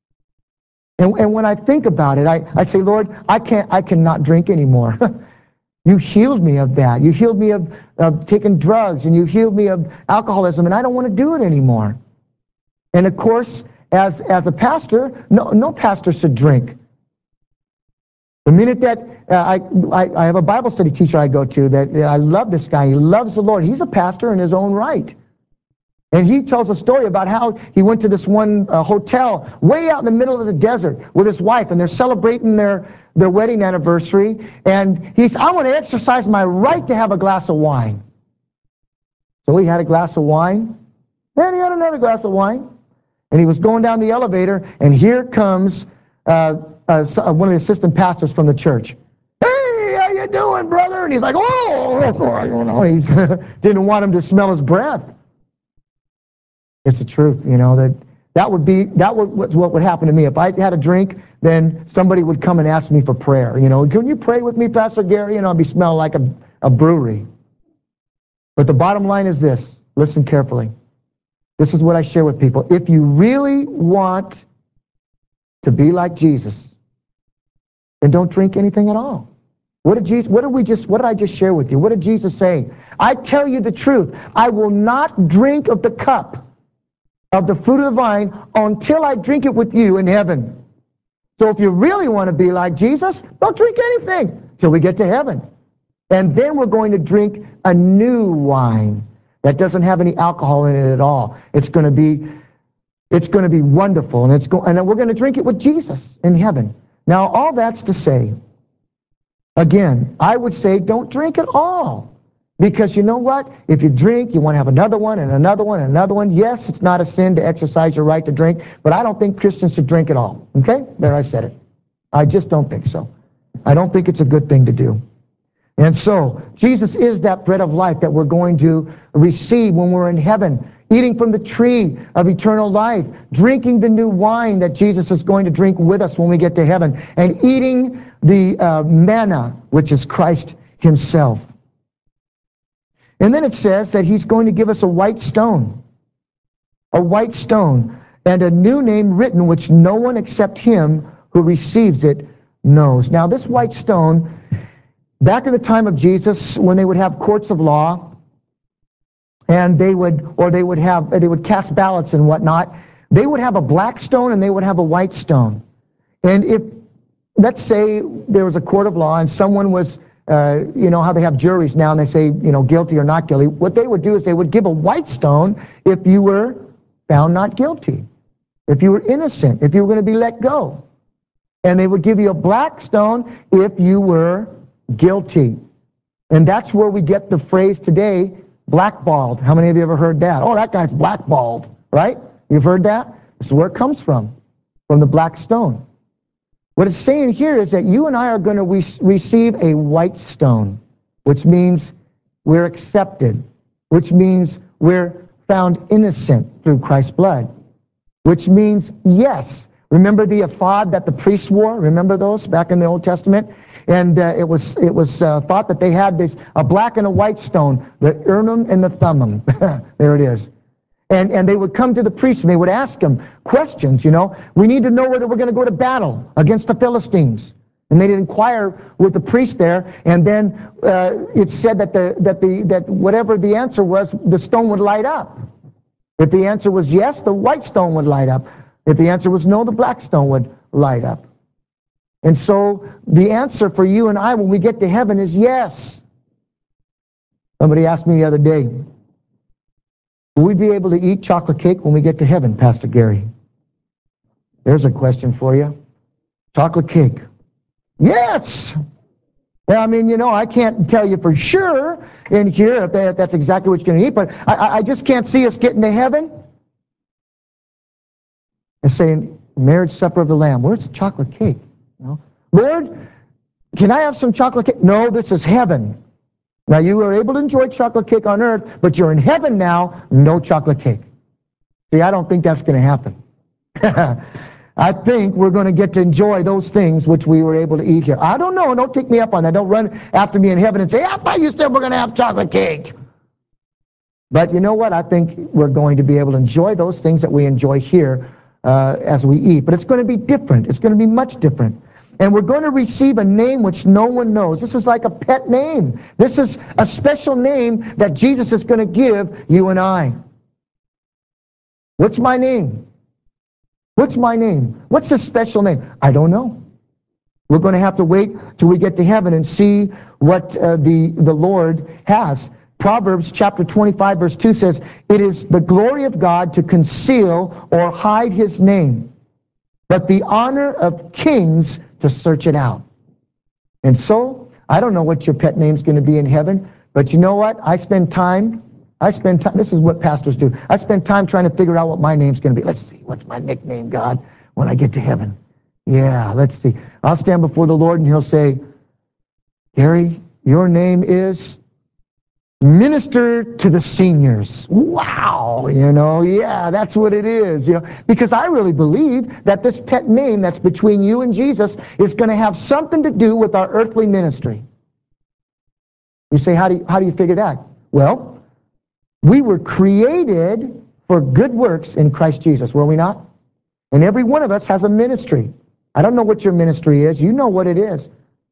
And when I think about it, I say, Lord, I cannot drink anymore. You healed me of that. You healed me of taking drugs, and you healed me of alcoholism, and I don't want to do it anymore. And of course, as a pastor, no pastor should drink. The minute that I have a Bible study teacher I go to that I love this guy. He loves the Lord. He's a pastor in his own right. And he tells a story about how he went to this one hotel way out in the middle of the desert with his wife, and they're celebrating their wedding anniversary. And he said, I want to exercise my right to have a glass of wine. So he had a glass of wine, and he had another glass of wine. And he was going down the elevator, and here comes one of the assistant pastors from the church. Hey, how you doing, brother? And he's like, oh, I don't know. He didn't want him to smell his breath. It's the truth, that what would happen to me. If I had a drink, then somebody would come and ask me for prayer. Can you pray with me, Pastor Gary? I'd be smelling like a brewery. But the bottom line is this. Listen carefully. This is what I share with people. If you really want to be like Jesus, then don't drink anything at all. What did I just share with you? What did Jesus say? I tell you the truth. I will not drink of the cup of the fruit of the vine until I drink it with you in heaven. So if you really want to be like Jesus, don't drink anything till we get to heaven. And then we're going to drink a new wine that doesn't have any alcohol in it at all. It's going to be wonderful, and we're going to drink it with Jesus in heaven. Now, all that's to say, again, I would say don't drink at all. Because you know what? If you drink, you want to have another one and another one and another one. Yes, it's not a sin to exercise your right to drink, but I don't think Christians should drink at all. Okay? There, I said it. I just don't think so. I don't think it's a good thing to do. And so, Jesus is that bread of life that we're going to receive when we're in heaven, eating from the tree of eternal life, drinking the new wine that Jesus is going to drink with us when we get to heaven, and eating the manna, which is Christ himself. And then it says that he's going to give us a white stone, and a new name written, which no one except him who receives it knows. Now, this white stone, back in the time of Jesus, when they would have courts of law, and they would cast ballots and whatnot, they would have a black stone and they would have a white stone. And if, let's say, there was a court of law and someone was how they have juries now and they say, guilty or not guilty. What they would do is they would give a white stone if you were found not guilty, if you were innocent, if you were going to be let go. And they would give you a black stone if you were guilty. And that's where we get the phrase today, blackballed. How many of you ever heard that? Oh, that guy's blackballed, right? You've heard that? This is where it comes from the black stone. What it's saying here is that you and I are going to receive a white stone, which means we're accepted, which means we're found innocent through Christ's blood, which means, yes, remember the ephod that the priests wore? Remember those back in the Old Testament? And it was thought that they had a black and a white stone, the Urim and the Thummim. There it is. And they would come to the priest and they would ask him questions, We need to know whether we're going to go to battle against the Philistines. And they'd inquire with the priest there, and then it said that whatever the answer was, the stone would light up. If the answer was yes, the white stone would light up. If the answer was no, the black stone would light up. And so the answer for you and I when we get to heaven is yes. Somebody asked me the other day, Will we be able to eat chocolate cake when we get to heaven, Pastor Gary? There's a question for you. Chocolate cake. Yes! Well, I mean, I can't tell you for sure in here if that's exactly what you're going to eat, but I just can't see us getting to heaven and saying, marriage supper of the Lamb. Where's the chocolate cake? Lord, can I have some chocolate cake? No, this is heaven. Now, you were able to enjoy chocolate cake on earth, but you're in heaven now, no chocolate cake. See, I don't think that's going to happen. I think we're going to get to enjoy those things which we were able to eat here. I don't know. Don't take me up on that. Don't run after me in heaven and say, I thought you said we're going to have chocolate cake. But you know what? I think we're going to be able to enjoy those things that we enjoy here as we eat. But it's going to be different. It's going to be much different. And we're going to receive a name which no one knows. This is like a pet name. This is a special name that Jesus is going to give you and I. What's my name? What's my name? What's this special name? I don't know. We're going to have to wait till we get to heaven and see what the Lord has. Proverbs chapter 25 verse 2 says, it is the glory of God to conceal or hide his name, but the honor of kings to search it out. And so, I don't know what your pet name's going to be in heaven, but you know what? I spend time, this is what pastors do. I spend time trying to figure out what my name's going to be. Let's see, what's my nickname, God, when I get to heaven? Yeah, let's see. I'll stand before the Lord and he'll say, Gary, your name is Minister to the Seniors. Wow, yeah, that's what it is. Because I really believe that this pet name that's between you and Jesus is going to have something to do with our earthly ministry. You say, how do you figure that? Well, we were created for good works in Christ Jesus, were we not? And every one of us has a ministry. I don't know what your ministry is. You know what it is.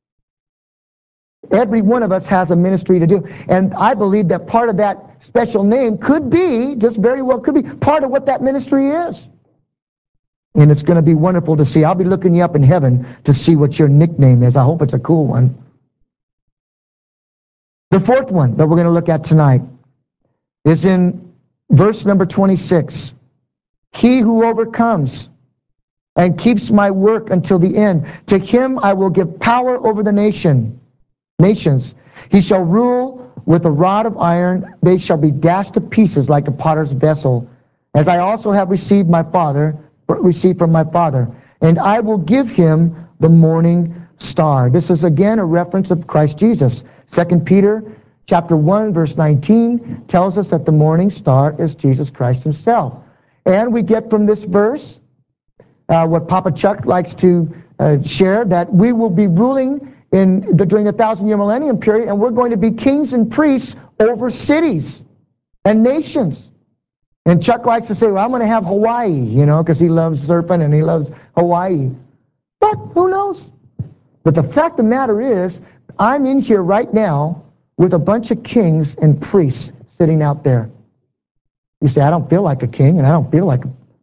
Every one of us has a ministry to do. And I believe that part of that special name could be, just very well could be, part of what that ministry is. And it's going to be wonderful to see. I'll be looking you up in heaven to see what your nickname is. I hope it's a cool one. The fourth one that we're going to look at tonight is in verse number 26. He who overcomes and keeps my work until the end, to him I will give power over the nations. He shall rule with a rod of iron. They shall be dashed to pieces like a potter's vessel, as I also have received from my Father. And I will give him the morning star. This is again a reference of Christ Jesus. 2 Peter chapter 1 verse 19 tells us that the morning star is Jesus Christ himself. And we get from this verse what Papa Chuck likes to share, that we will be ruling during the 1,000-year millennium period, and we're going to be kings and priests over cities and nations. And Chuck likes to say, well, I'm going to have Hawaii, because he loves surfing and he loves Hawaii. But who knows? But the fact of the matter is, I'm in here right now with a bunch of kings and priests sitting out there. You say, I don't feel like a king, and I don't feel like,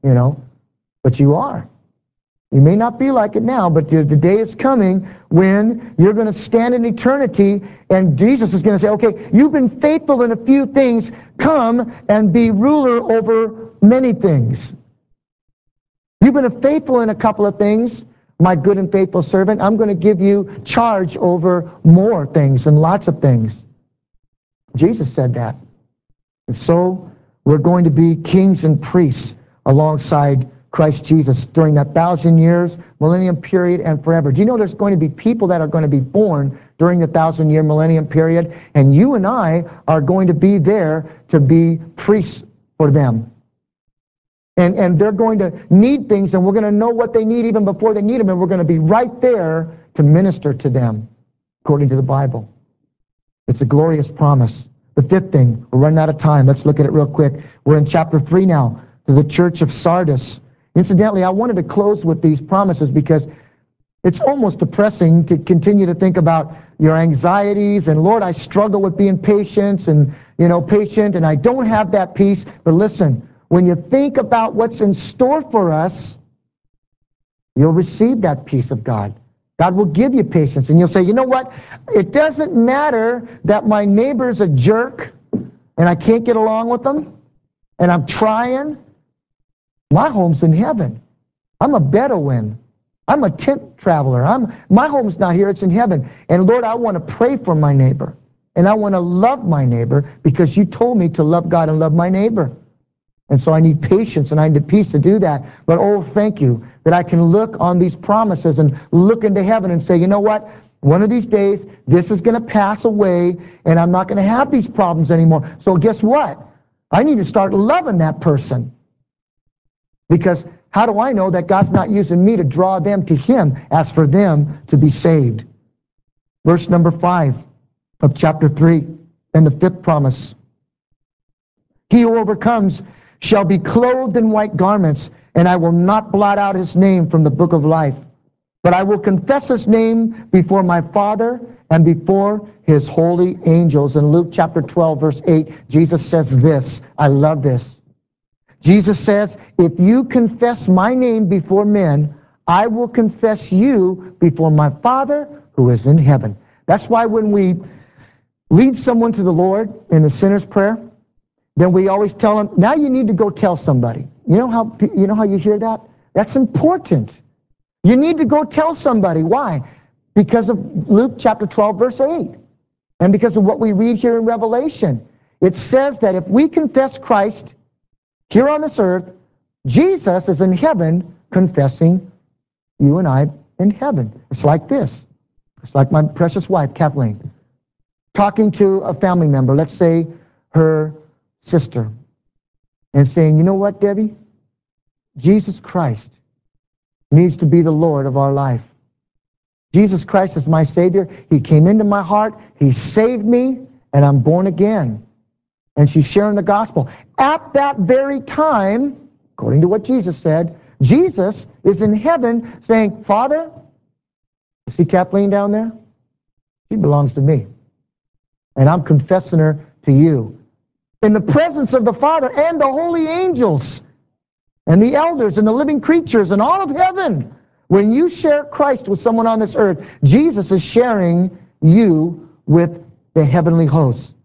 but you are. You may not be like it now, but the day is coming when you're going to stand in eternity and Jesus is going to say, okay, you've been faithful in a few things. Come and be ruler over many things. You've been faithful in a couple of things, my good and faithful servant. I'm going to give you charge over more things and lots of things. Jesus said that. And so we're going to be kings and priests alongside Christ Jesus during that 1,000 years, millennium period, and forever. Do you know there's going to be people that are going to be born during the 1,000-year millennium period, and you and I are going to be there to be priests for them. And they're going to need things, and we're going to know what they need even before they need them, and we're going to be right there to minister to them, according to the Bible. It's a glorious promise. The fifth thing, we're running out of time. Let's look at it real quick. We're in chapter 3 now, to the church of Sardis. Incidentally, I wanted to close with these promises because it's almost depressing to continue to think about your anxieties and, Lord, I struggle with being patient and I don't have that peace. But listen, when you think about what's in store for us, you'll receive that peace of God. God will give you patience, and you'll say, you know what? It doesn't matter that my neighbor's a jerk and I can't get along with them. and I'm trying, my home's in heaven. I'm a Bedouin. I'm a tent traveler. My home's not here, it's in heaven. And Lord, I want to pray for my neighbor. And I want to love my neighbor because you told me to love God and love my neighbor. And so I need patience and I need peace to do that. But oh, thank you that I can look on these promises and look into heaven and say, you know what? One of these days, this is going to pass away and I'm not going to have these problems anymore. So guess what? I need to start loving that person. Because how do I know that God's not using me to draw them to Him as for them to be saved? Verse number 5 of chapter 3 and the 5th promise. He who overcomes shall be clothed in white garments, and I will not blot out his name from the book of life. But I will confess his name before my Father and before his holy angels. In Luke chapter 12, verse 8, Jesus says this. I love this. Jesus says, if you confess my name before men, I will confess you before my Father who is in heaven. That's why when we lead someone to the Lord in the sinner's prayer, then we always tell them, now you need to go tell somebody. You know how you hear that? That's important. You need to go tell somebody. Why? Because of Luke chapter 12, verse 8. And because of what we read here in Revelation. It says that if we confess Christ here on this earth, Jesus is in heaven confessing you and I in heaven. It's like this. It's like my precious wife, Kathleen, talking to a family member, let's say her sister, and saying, you know what, Debbie? Jesus Christ needs to be the Lord of our life. Jesus Christ is my Savior. He came into my heart. He saved me, and I'm born again. And she's sharing the gospel. At that very time, according to what Jesus said, Jesus is in heaven saying, Father, you see Kathleen down there? She belongs to me. And I'm confessing her to you. In the presence of the Father and the holy angels and the elders and the living creatures and all of heaven. When you share Christ with someone on this earth, Jesus is sharing you with the heavenly hosts.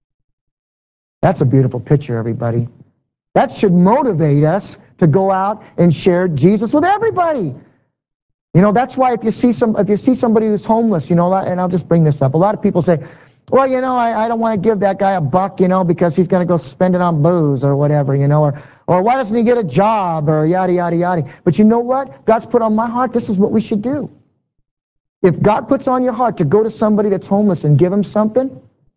That's a beautiful picture, everybody. That should motivate us to go out and share Jesus with everybody. You know, that's why if you see somebody who's homeless, you know, and I'll just bring this up. A lot of people say, well, you know, I don't want to give that guy a buck, you know, because he's going to go spend it on booze or whatever, you know, or why doesn't he get a job or yada, yada, yada. But you know what? God's put on my heart, this is what we should do. If God puts on your heart to go to somebody that's homeless and give him something,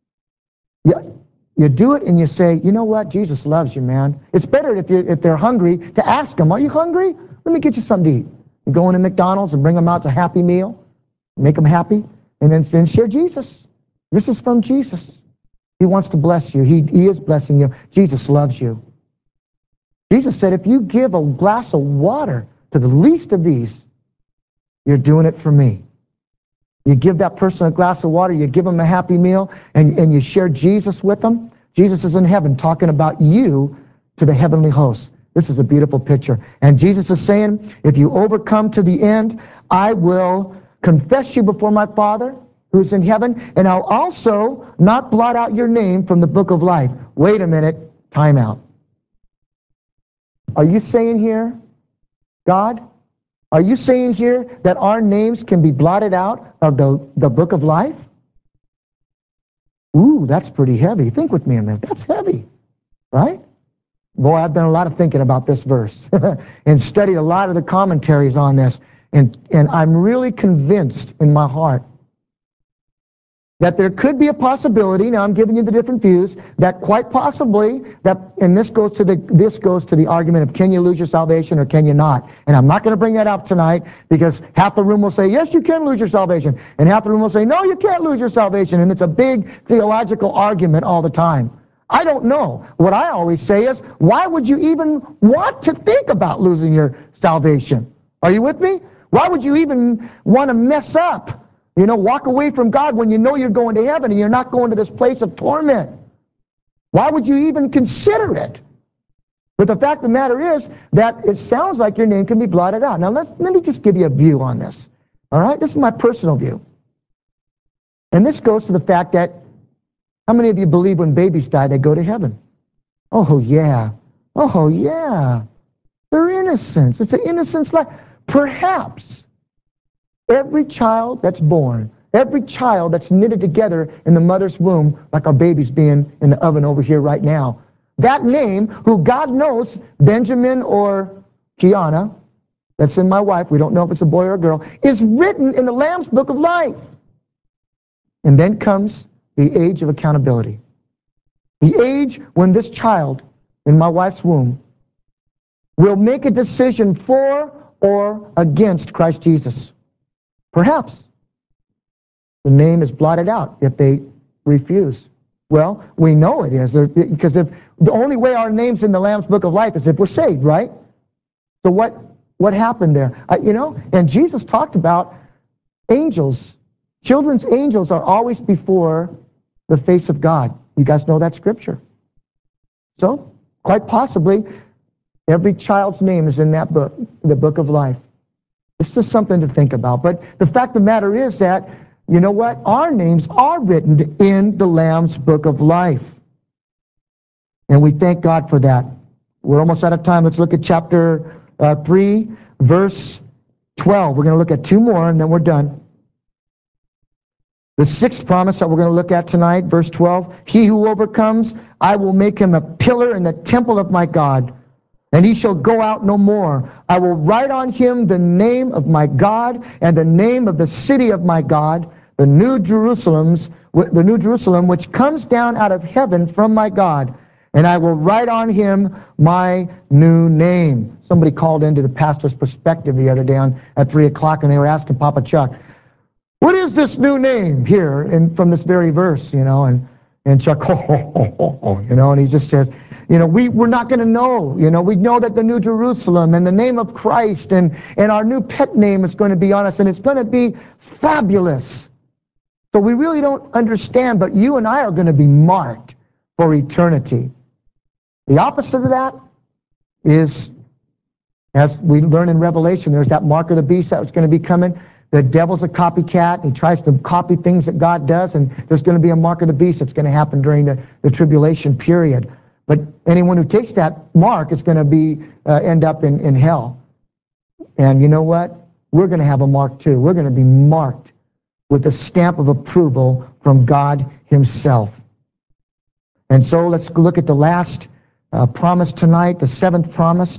you do it and you say, you know what? Jesus loves you, man. It's better if they're hungry to ask them, are you hungry? Let me get you something to eat. You go into McDonald's and bring them out to a Happy Meal, make them happy, and then share Jesus. This is from Jesus. He wants to bless you. He is blessing you. Jesus loves you. Jesus said, if you give a glass of water to the least of these, you're doing it for me. You give that person a glass of water, you give them a Happy Meal, and you share Jesus with them. Jesus is in heaven talking about you to the heavenly hosts. This is a beautiful picture. And Jesus is saying, if you overcome to the end, I will confess you before my Father who's in heaven, and I'll also not blot out your name from the book of life. Wait a minute, time out. Are you saying here, God, are you saying here that our names can be blotted out of the book of life? Ooh, that's pretty heavy. Think with me a minute. That's heavy, right? Boy, I've done a lot of thinking about this verse and studied a lot of the commentaries on this, and I'm really convinced in my heart that there could be a possibility, now I'm giving you the different views, that quite possibly, and this goes to the argument of can you lose your salvation or can you not? And I'm not going to bring that up tonight because half the room will say, yes, you can lose your salvation. And half the room will say, no, you can't lose your salvation. And it's a big theological argument all the time. I don't know. What I always say is, why would you even want to think about losing your salvation? Are you with me? Why would you even want to mess up? You know, walk away from God when you know you're going to heaven and you're not going to this place of torment. Why would you even consider it? But the fact of the matter is that it sounds like your name can be blotted out. Now, let me just give you a view on this. All right? This is my personal view. And this goes to the fact that how many of you believe when babies die, they go to heaven? Oh, yeah. Oh, yeah. They're innocents. It's an innocence life. Perhaps every child that's born, every child that's knitted together in the mother's womb, like our baby's being in the oven over here right now, that name, who God knows, Benjamin or Kiana, that's in my wife, we don't know if it's a boy or a girl, is written in the Lamb's Book of Life. And then comes the age of accountability. The age when this child in my wife's womb will make a decision for or against Christ Jesus. Perhaps the name is blotted out if they refuse. Well, we know it is, because if the only way our name's in the Lamb's Book of Life is if we're saved, right? So what happened there? And Jesus talked about angels. Children's angels are always before the face of God. You guys know that scripture. So, quite possibly, every child's name is in that book, the Book of Life. This is something to think about. But the fact of the matter is that, you know what? Our names are written in the Lamb's Book of Life. And we thank God for that. We're almost out of time. Let's look at chapter 3, verse 12. We're going to look at two more, and then we're done. The sixth promise that we're going to look at tonight, verse 12. He who overcomes, I will make him a pillar in the temple of my God, and he shall go out no more. I will write on him the name of my God and the name of the city of my God, the New Jerusalem, which comes down out of heaven from my God. And I will write on him my new name. Somebody called into the pastor's perspective the other day at 3 o'clock, and they were asking Papa Chuck, what is this new name here from this very verse, and Chuck, and he just says, we're not going to know, we know that the New Jerusalem and the name of Christ and our new pet name is going to be on us, and it's going to be fabulous. So we really don't understand, but you and I are going to be marked for eternity. The opposite of that is, as we learn in Revelation, there's that mark of the beast that's going to be coming. The devil's a copycat. He tries to copy things that God does, and there's going to be a mark of the beast that's going to happen during the tribulation period. But anyone who takes that mark is going to end up in hell. And you know what? We're going to have a mark too. We're going to be marked with the stamp of approval from God himself. And so let's look at the last promise tonight, the seventh promise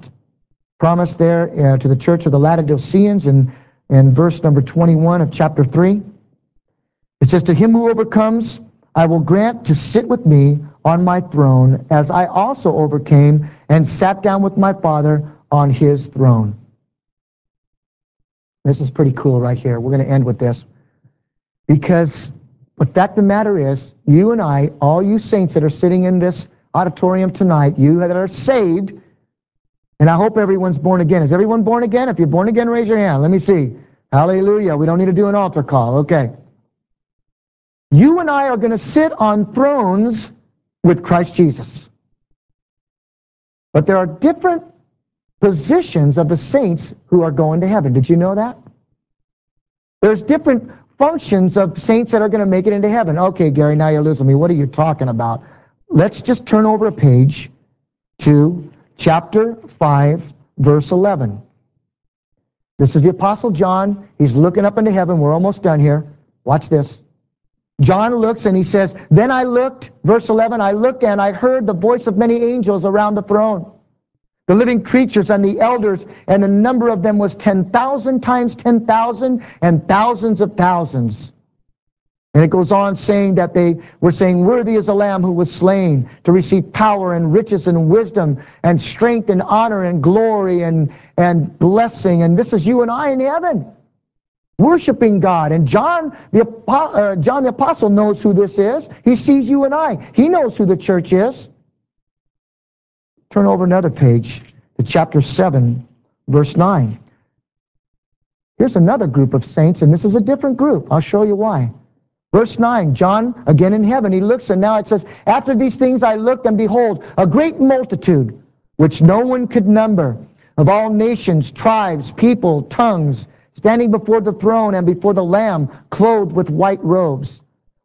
there to the church of the Laodiceans in verse number 21 of chapter 3. It says, to him who overcomes, I will grant to sit with me on my throne, as I also overcame and sat down with my Father on his throne. This is pretty cool right here. We're going to end with this. Because the fact of the matter is, you and I, all you saints that are sitting in this auditorium tonight, you that are saved, and I hope everyone's born again. Is everyone born again? If you're born again, raise your hand. Let me see. Hallelujah. We don't need to do an altar call. Okay. You and I are going to sit on thrones with Christ Jesus. But there are different positions of the saints who are going to heaven. Did you know that? There's different functions of saints that are going to make it into heaven. Okay, Gary, now you're losing me. What are you talking about? Let's just turn over a page to chapter 5, verse 11. This is the Apostle John. He's looking up into heaven. We're almost done here. Watch this. John looks and he says, then I looked, verse 11, I looked and I heard the voice of many angels around the throne, the living creatures and the elders, and the number of them was 10,000 times 10,000 and thousands of thousands. And it goes on saying that they were saying, worthy is the Lamb who was slain to receive power and riches and wisdom and strength and honor and glory and blessing. And this is you and I in heaven, worshiping God. And John the Apostle knows who this is. He sees you and I. He knows who the church is. Turn over another page to chapter 7, verse 9. Here's another group of saints, and this is a different group. I'll show you why. Verse 9, John, again in heaven, he looks, and now it says, after these things I looked, and behold, a great multitude, which no one could number, of all nations, tribes, people, tongues, standing before the throne and before the Lamb, clothed with white robes,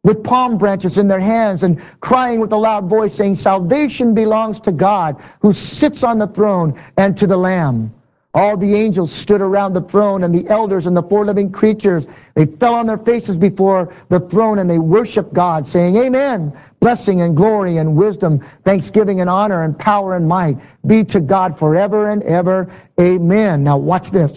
with palm branches in their hands and crying with a loud voice, saying, "Salvation belongs to God who sits on the throne and to the Lamb." All the angels stood around the throne, and the elders and the four living creatures, they fell on their faces before the throne, and they worshiped God, saying, "Amen. Blessing and glory and wisdom, thanksgiving and honor and power and might be to God forever and ever. Amen." Now watch this.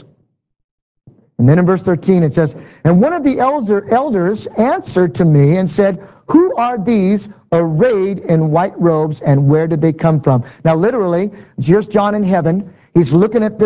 And then in verse 13 it says, "And one of the elders answered to me and said, 'Who are these arrayed in white robes, and where did they come from?'" Now literally, here's John in heaven. He's looking at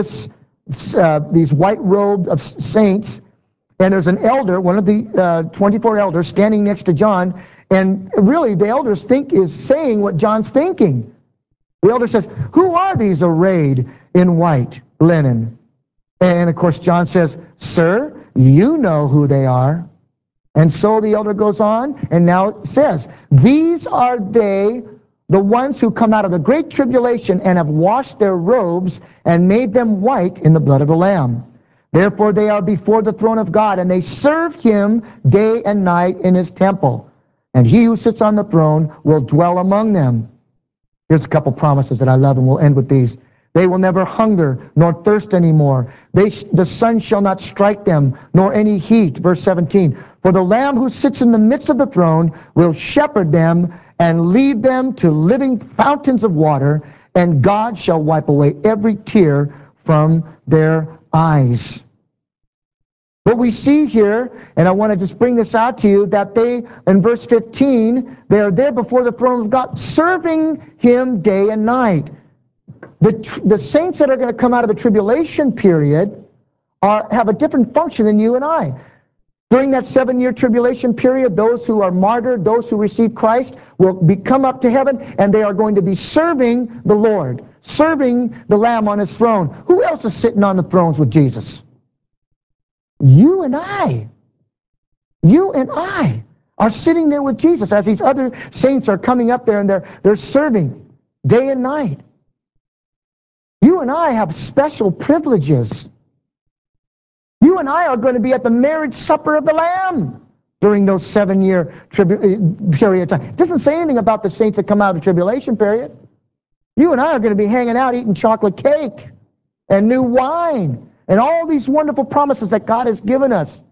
these white robed of saints, and there's an elder, one of the 24 elders, standing next to John, and really the elders is saying what John's thinking. The elder says, "Who are these arrayed in white linen?" And of course John says, "Sir, you know who they are." And so the elder goes on and now says, "These are they, the ones who come out of the great tribulation and have washed their robes and made them white in the blood of the Lamb. Therefore they are before the throne of God, and they serve him day and night in his temple. And he who sits on the throne will dwell among them." Here's a couple promises that I love, and we'll end with these. "They will never hunger nor thirst anymore. The sun shall not strike them, nor any heat." Verse 17, "For the Lamb who sits in the midst of the throne will shepherd them and lead them to living fountains of water, and God shall wipe away every tear from their eyes." What we see here, and I want to just bring this out to you, that they, in verse 15, they are there before the throne of God, serving him day and night. The saints that are going to come out of the tribulation period have a different function than you and I. During that 7-year tribulation period, those who are martyred, those who receive Christ, will come up to heaven, and they are going to be serving the Lord, serving the Lamb on his throne. Who else is sitting on the thrones with Jesus? You and I. You and I are sitting there with Jesus as these other saints are coming up there, and they're serving day and night. You and I have special privileges. You and I are going to be at the marriage supper of the Lamb during those 7-year period of time. It doesn't say anything about the saints that come out of the tribulation period. You and I are going to be hanging out eating chocolate cake and new wine and all these wonderful promises that God has given us.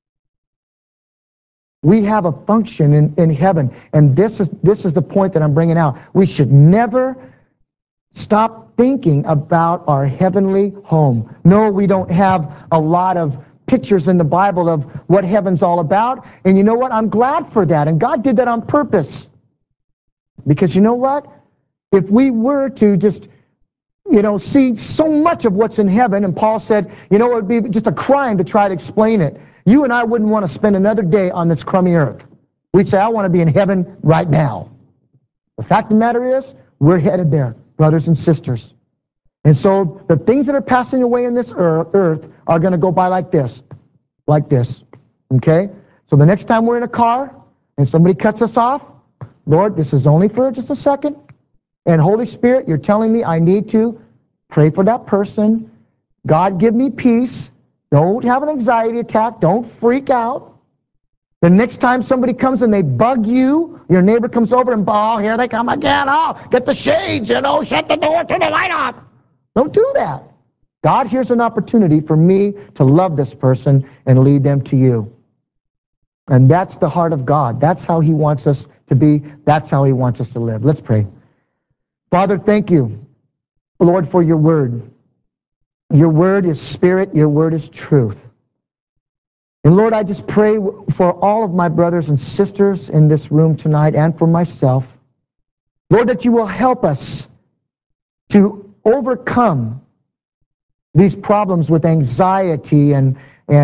We have a function in heaven, and this is the point that I'm bringing out. We should never stop thinking about our heavenly home. No, we don't have a lot of pictures in the Bible of what heaven's all about, and you know what? I'm glad for that, and God did that on purpose. Because you know what? If we were to just see so much of what's in heaven, and Paul said, it would be just a crime to try to explain it. You and I wouldn't want to spend another day on this crummy earth. We'd say, I want to be in heaven right now. The fact of the matter is, we're headed there, brothers and sisters. And so the things that are passing away in this earth are going to go by like this. Okay? So the next time we're in a car and somebody cuts us off, Lord, this is only for just a second. And Holy Spirit, you're telling me I need to pray for that person. God, give me peace. Don't have an anxiety attack. Don't freak out. The next time somebody comes and they bug you, your neighbor comes over and, oh, here they come again. Oh, get the shades, shut the door, turn the light off. Don't do that. God, here's an opportunity for me to love this person and lead them to you. And that's the heart of God. That's how he wants us to be. That's how he wants us to live. Let's pray. Father, thank you, Lord, for your word. Your word is spirit. Your word is truth. And Lord, I just pray for all of my brothers and sisters in this room tonight and for myself, Lord, that you will help us to overcome these problems with anxiety and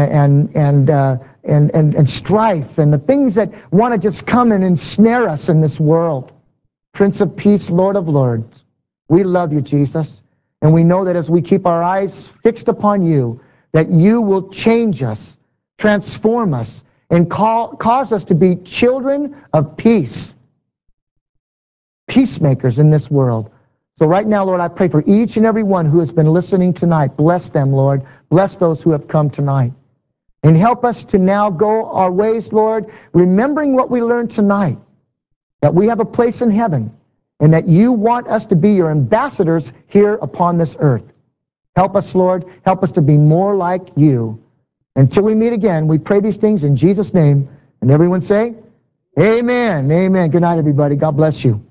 strife and the things that want to just come and ensnare us in this world. Prince of Peace, Lord of Lords, we love you, Jesus, and we know that as we keep our eyes fixed upon you, that you will change us, transform us, and cause us to be children of peace, peacemakers in this world. So right now, Lord, I pray for each and every one who has been listening tonight. Bless them, Lord. Bless those who have come tonight. And help us to now go our ways, Lord, remembering what we learned tonight, that we have a place in heaven, and that you want us to be your ambassadors here upon this earth. Help us, Lord. Help us to be more like you. Until we meet again, we pray these things in Jesus' name. And everyone say, amen. Amen. Good night, everybody. God bless you.